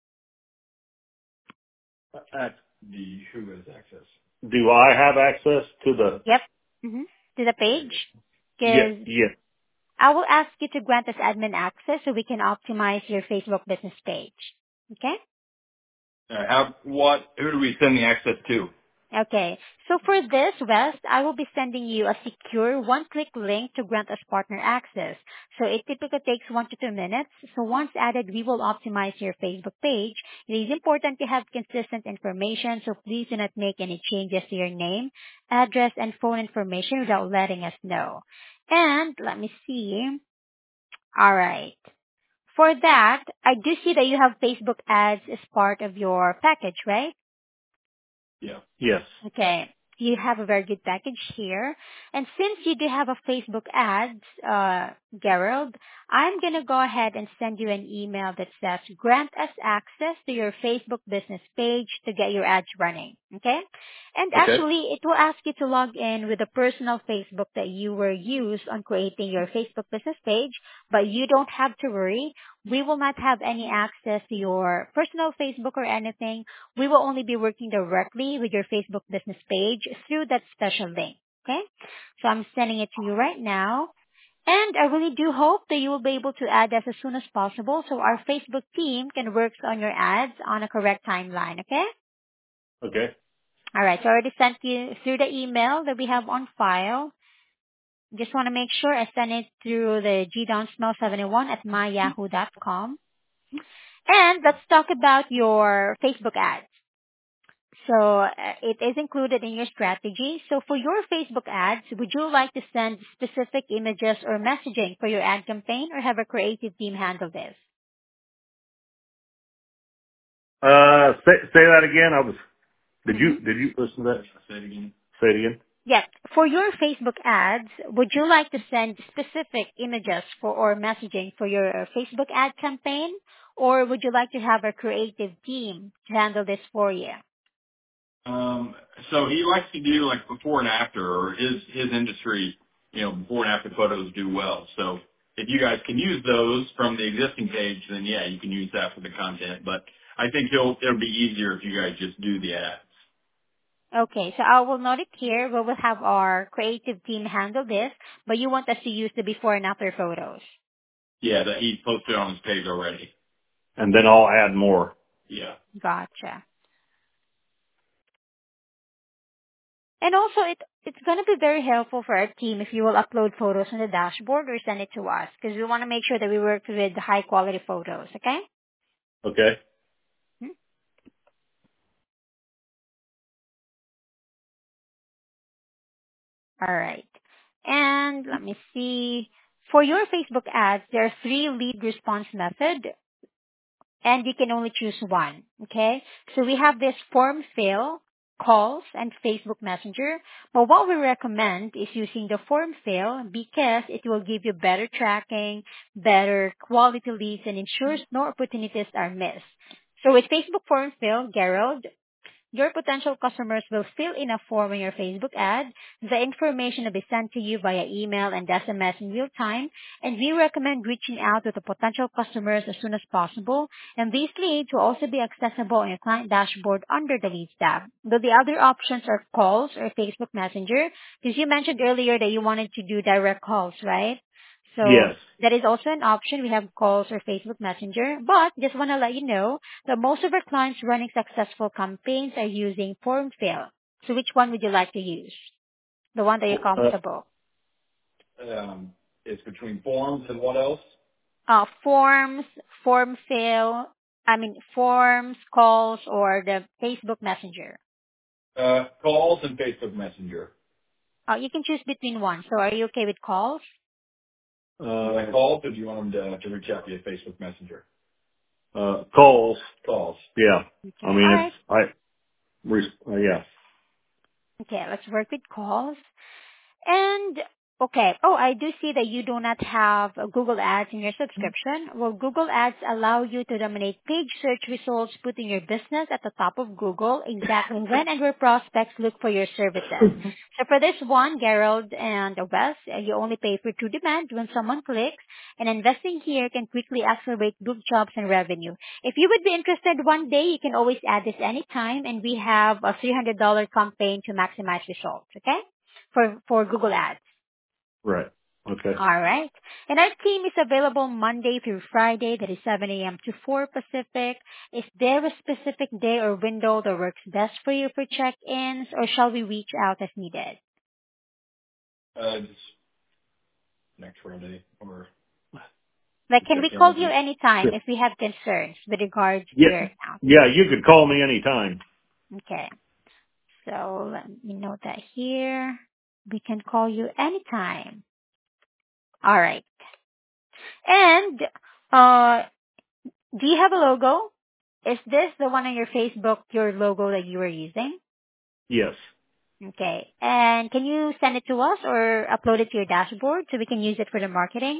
Uh, Do you, who has access? do I have access to the, Yep. Mm-hmm. To the There page? you yeah, Because yeah. I will ask you to grant us admin access so we can optimize your Facebook business page. Okay? go. All right. How, what, who do we send the access to? Okay. So for this, West, I will be sending you a secure one-click link to grant us partner access. So it typically takes one to two minutes. So once added, we will optimize your Facebook page. It is important to have consistent information, so please do not make any changes to your name, address, and phone information without letting us know. And let me see. All right. For that, I do see that you have Facebook ads as part of your package, right? Yeah. Yes. Okay. You have a very good package here. And since you do have a Facebook ads, uh, Gerald, I'm going to go ahead and send you an email that says grant us access to your Facebook business page to get your ads running. Okay? And Okay. actually, it will ask you to log in with the personal Facebook that you were used on creating your Facebook business page, but you don't have to worry. We will not have any access to your personal Facebook or anything. We will only be working directly with your Facebook business page through that special link. Okay? So I'm sending it to you right now. And I really do hope that you will be able to add us as soon as possible so our Facebook team can work on your ads on a correct timeline. Okay? Okay. All right. So I already sent you through the email that we have on file. Just want to make sure I send it through the g downsmell seventy-one at my yahoo dot com. And let's talk about your Facebook ads. So uh, it is included in your strategy. So for your Facebook ads, would you like to send specific images or messaging for your ad campaign or have a creative team handle this? Uh, say, say that again. I was, did you, Mm-hmm. did you listen to that? Say it again. Say it again. Yes. For your Facebook ads, would you like to send specific images for or messaging for your uh, Facebook ad campaign, or would you like to have a creative team to handle this for you? Um, so he likes to do like before and after, or his his industry, you know, before and after photos do well. So if you guys can use those from the existing page, then yeah, you can use that for the content. But I think he'll it'll be easier if you guys just do the ads. Okay, so I will note it here. We will have our creative team handle this, but you want us to use the before and after photos. Yeah, that he posted on his page already. And then I'll add more. Yeah. Gotcha. And also, it it's going to be very helpful for our team if you will upload photos on the dashboard or send it to us, because we want to make sure that we work with high quality photos, okay? Okay. Hmm? All right. And let me see. For your Facebook ads, there are three lead response methods, and you can only choose one, okay? So we have this form fill, calls, and Facebook Messenger. But what we recommend is using the form fill because it will give you better tracking, better quality leads, and ensures no opportunities are missed. So with Facebook form fill, Gerald, your potential customers will fill in a form in your Facebook ad. The information will be sent to you via email and S M S in real time, and we recommend reaching out to the potential customers as soon as possible. And these leads will also be accessible in your client dashboard under the Leads tab. Though the other options are calls or Facebook Messenger, because you mentioned earlier that you wanted to do direct calls, right? So Yes. that is also an option. We have calls or Facebook Messenger, but just want to let you know that most of our clients running successful campaigns are using form fill. So which one would you like to use? The one that you're Uh, comfortable. Um, it's between forms and what else? Uh, forms, form fill, I mean forms, calls, or the Facebook Messenger. Uh, calls and Facebook Messenger. Uh, you can choose between one. So are you okay with calls? Uh, like calls, or do you want them to, to reach out via Facebook Messenger? uh, calls. Calls. Yeah. I Okay. All mean, it's, right. I, res- uh, yeah. Okay. Let's work with calls. And okay. Oh, I do see that you do not have uh, Google Ads in your subscription. Well, Google Ads allow you to dominate page search results, putting your business at the top of Google exactly when and where prospects look for your services. So for this one, Gerald and Wes, uh, you only pay for true demand when someone clicks, and investing here can quickly accelerate book jobs and revenue. If you would be interested one day, you can always add this anytime, and we have a three hundred dollars campaign to maximize results, okay? For, for Google Ads. Right. Okay. All right. And our team is available Monday through Friday, that is seven a.m. to four Pacific. Is there a specific day or window that works best for you for check-ins, or shall we reach out as needed? Uh, just next Friday or Like, to can check we in call with you you. anytime if we have concerns with regards to Yeah. your account? Yeah. You could call me anytime. Okay. So let me note that here. We can call you anytime. All right. And, uh, do you have a logo? Is this the one on your Facebook, your logo that you were using? Yes. Okay. And can you send it to us or upload it to your dashboard so we can use it for the marketing?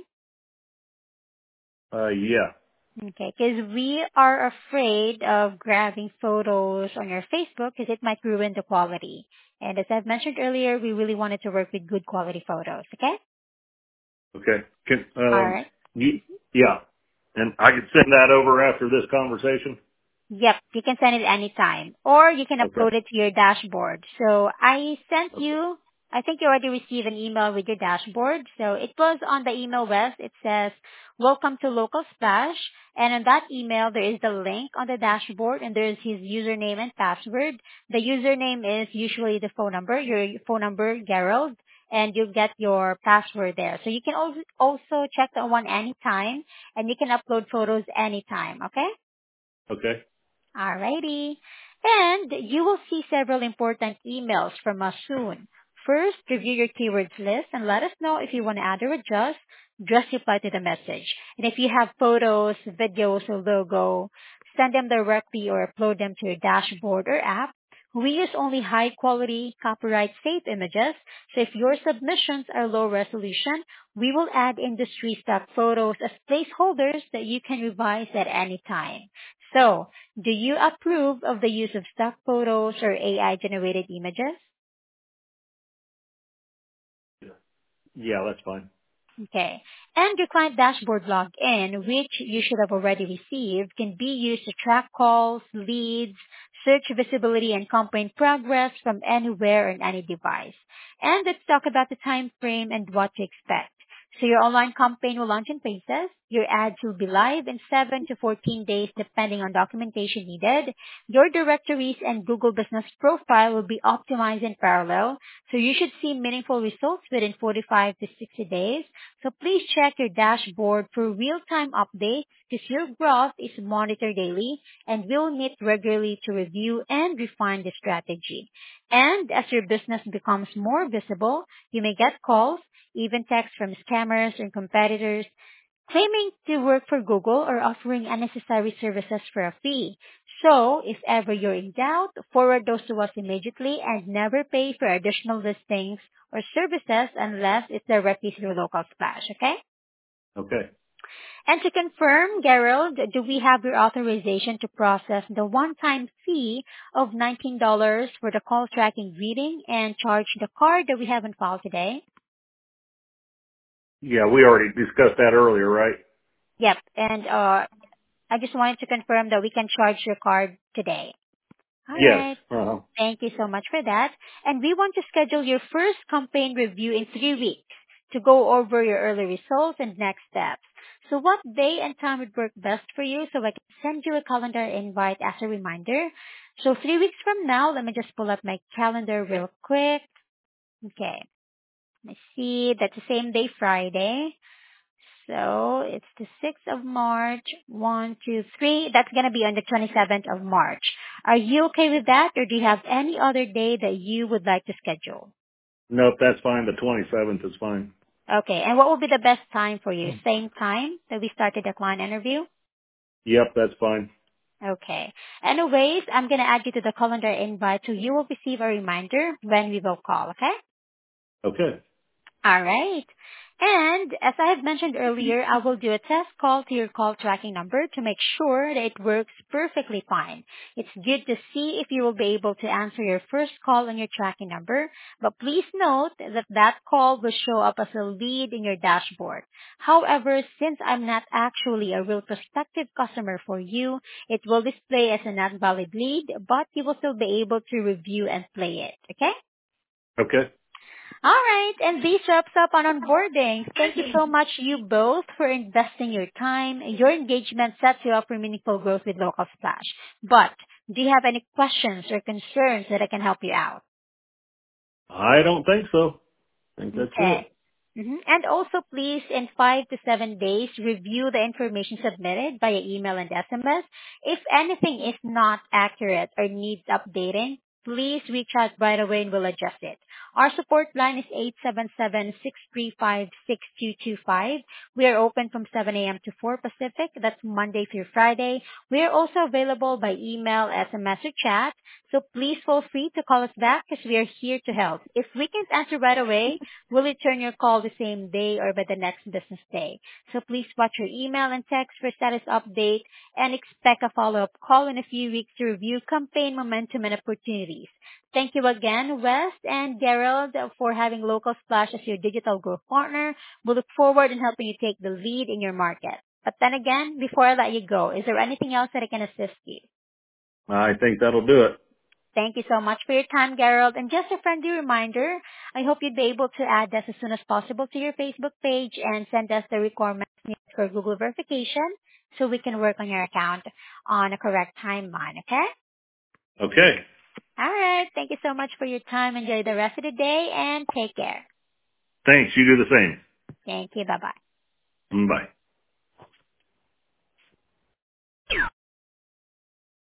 Uh, yeah. Okay. Because we are afraid of grabbing photos on your Facebook because it might ruin the quality. And as I've mentioned earlier, we really wanted to work with good quality photos. Okay? Okay. Can, All um, right. you, yeah. And I could send that over after this conversation? Yep, you can send it anytime. Or you can Okay. upload it to your dashboard. So I sent you, I think you already received an email with your dashboard. So it was on the email, West. It says, welcome to Local Splash. And on that email, there is the link on the dashboard and there's his username and password. The username is usually the phone number, your phone number, Gerald. And you'll get your password there. So you can also also check that one anytime and you can upload photos anytime, okay? Okay. Alrighty. And you will see several important emails from us soon. First, review your keywords list and let us know if you want to add or adjust. Just reply to the message. And if you have photos, videos, or logo, send them directly or upload them to your dashboard or app. We use only high quality, copyright safe images. So if your submissions are low resolution, we will add industry stock photos as placeholders that you can revise at any time. So, do you approve of the use of stock photos or A I-generated images? Yeah, that's fine. Okay. And your client dashboard login, which you should have already received, can be used to track calls, leads, search visibility, and campaign progress from anywhere on any device. And let's talk about the time frame and what to expect. So your online campaign will launch in phases. Your ads will be live in seven to fourteen days depending on documentation needed. Your directories and Google Business Profile will be optimized in parallel. So you should see meaningful results within forty-five to sixty days. So please check your dashboard for real-time updates because your growth is monitored daily and we'll meet regularly to review and refine the strategy. And as your business becomes more visible, you may get calls, even texts from scammers and competitors claiming to work for Google or offering unnecessary services for a fee. So, if ever you're in doubt, forward those to us immediately and never pay for additional listings or services unless it's directly through Local Splash, okay? Okay. And to confirm, Gerald, do we have your authorization to process the one-time fee of nineteen dollars for the call tracking reading and charge the card that we have on file today? Yeah, we already discussed that earlier, right? Yep. And uh, I just wanted to confirm that we can charge your card today. All Yes. right. Uh-huh. Thank you so much for that. And we want to schedule your first campaign review in three weeks to go over your early results and next steps. So what day and time would work best for you so I can send you a calendar invite as a reminder? So three weeks from now, let me just pull up my calendar real quick. Okay. Let's see. That's the same day, Friday. So it's the sixth of March. One, two, three. That's going to be on the twenty-seventh of March. Are you okay with that, or do you have any other day that you would like to schedule? Nope, that's fine. The twenty-seventh is fine. Okay. And what will be the best time for you? Same time that we started the client interview? Yep, that's fine. Okay. Anyways, I'm going to add you to the calendar invite so you will receive a reminder when we will call, okay? Okay. All right. And as I have mentioned earlier, I will do a test call to your call tracking number to make sure that it works perfectly fine. It's good to see if you will be able to answer your first call on your tracking number, but please note that that call will show up as a lead in your dashboard. However, since I'm not actually a real prospective customer for you, it will display as a not valid lead, but you will still be able to review and play it, okay? Okay. All right, and this wraps up on onboarding. Thank you so much, you both, for investing your time. Your engagement sets you up for meaningful growth with Local Splash. But do you have any questions or concerns that I can help you out? I don't think so. I think that's Okay. it. Mhm. And also, please, in five to seven days, review the information submitted via email and S M S. If anything is not accurate or needs updating, please reach out right away and we'll adjust it. Our support line is eight seven seven, six three five, six two two five. We are open from seven a.m. to four Pacific. That's Monday through Friday. We are also available by email, S M S, or chat. So please feel free to call us back because we are here to help. If we can't answer right away, we'll return your call the same day or by the next business day. So please watch your email and text for status update and expect a follow-up call in a few weeks to review campaign momentum and opportunities. Thank you again, West and Gerald, for having Local Splash as your digital growth partner. We look forward in helping you take the lead in your market. But then again, before I let you go, is there anything else that I can assist you? I think that'll do it. Thank you so much for your time, Gerald. And just a friendly reminder, I hope you'd be able to add us as soon as possible to your Facebook page and send us the requirements needed for Google verification so we can work on your account on a correct timeline, okay? Okay. All right. Thank you so much for your time. Enjoy the rest of the day and take care. Thanks. You do the same. Thank you. Bye-bye. Bye.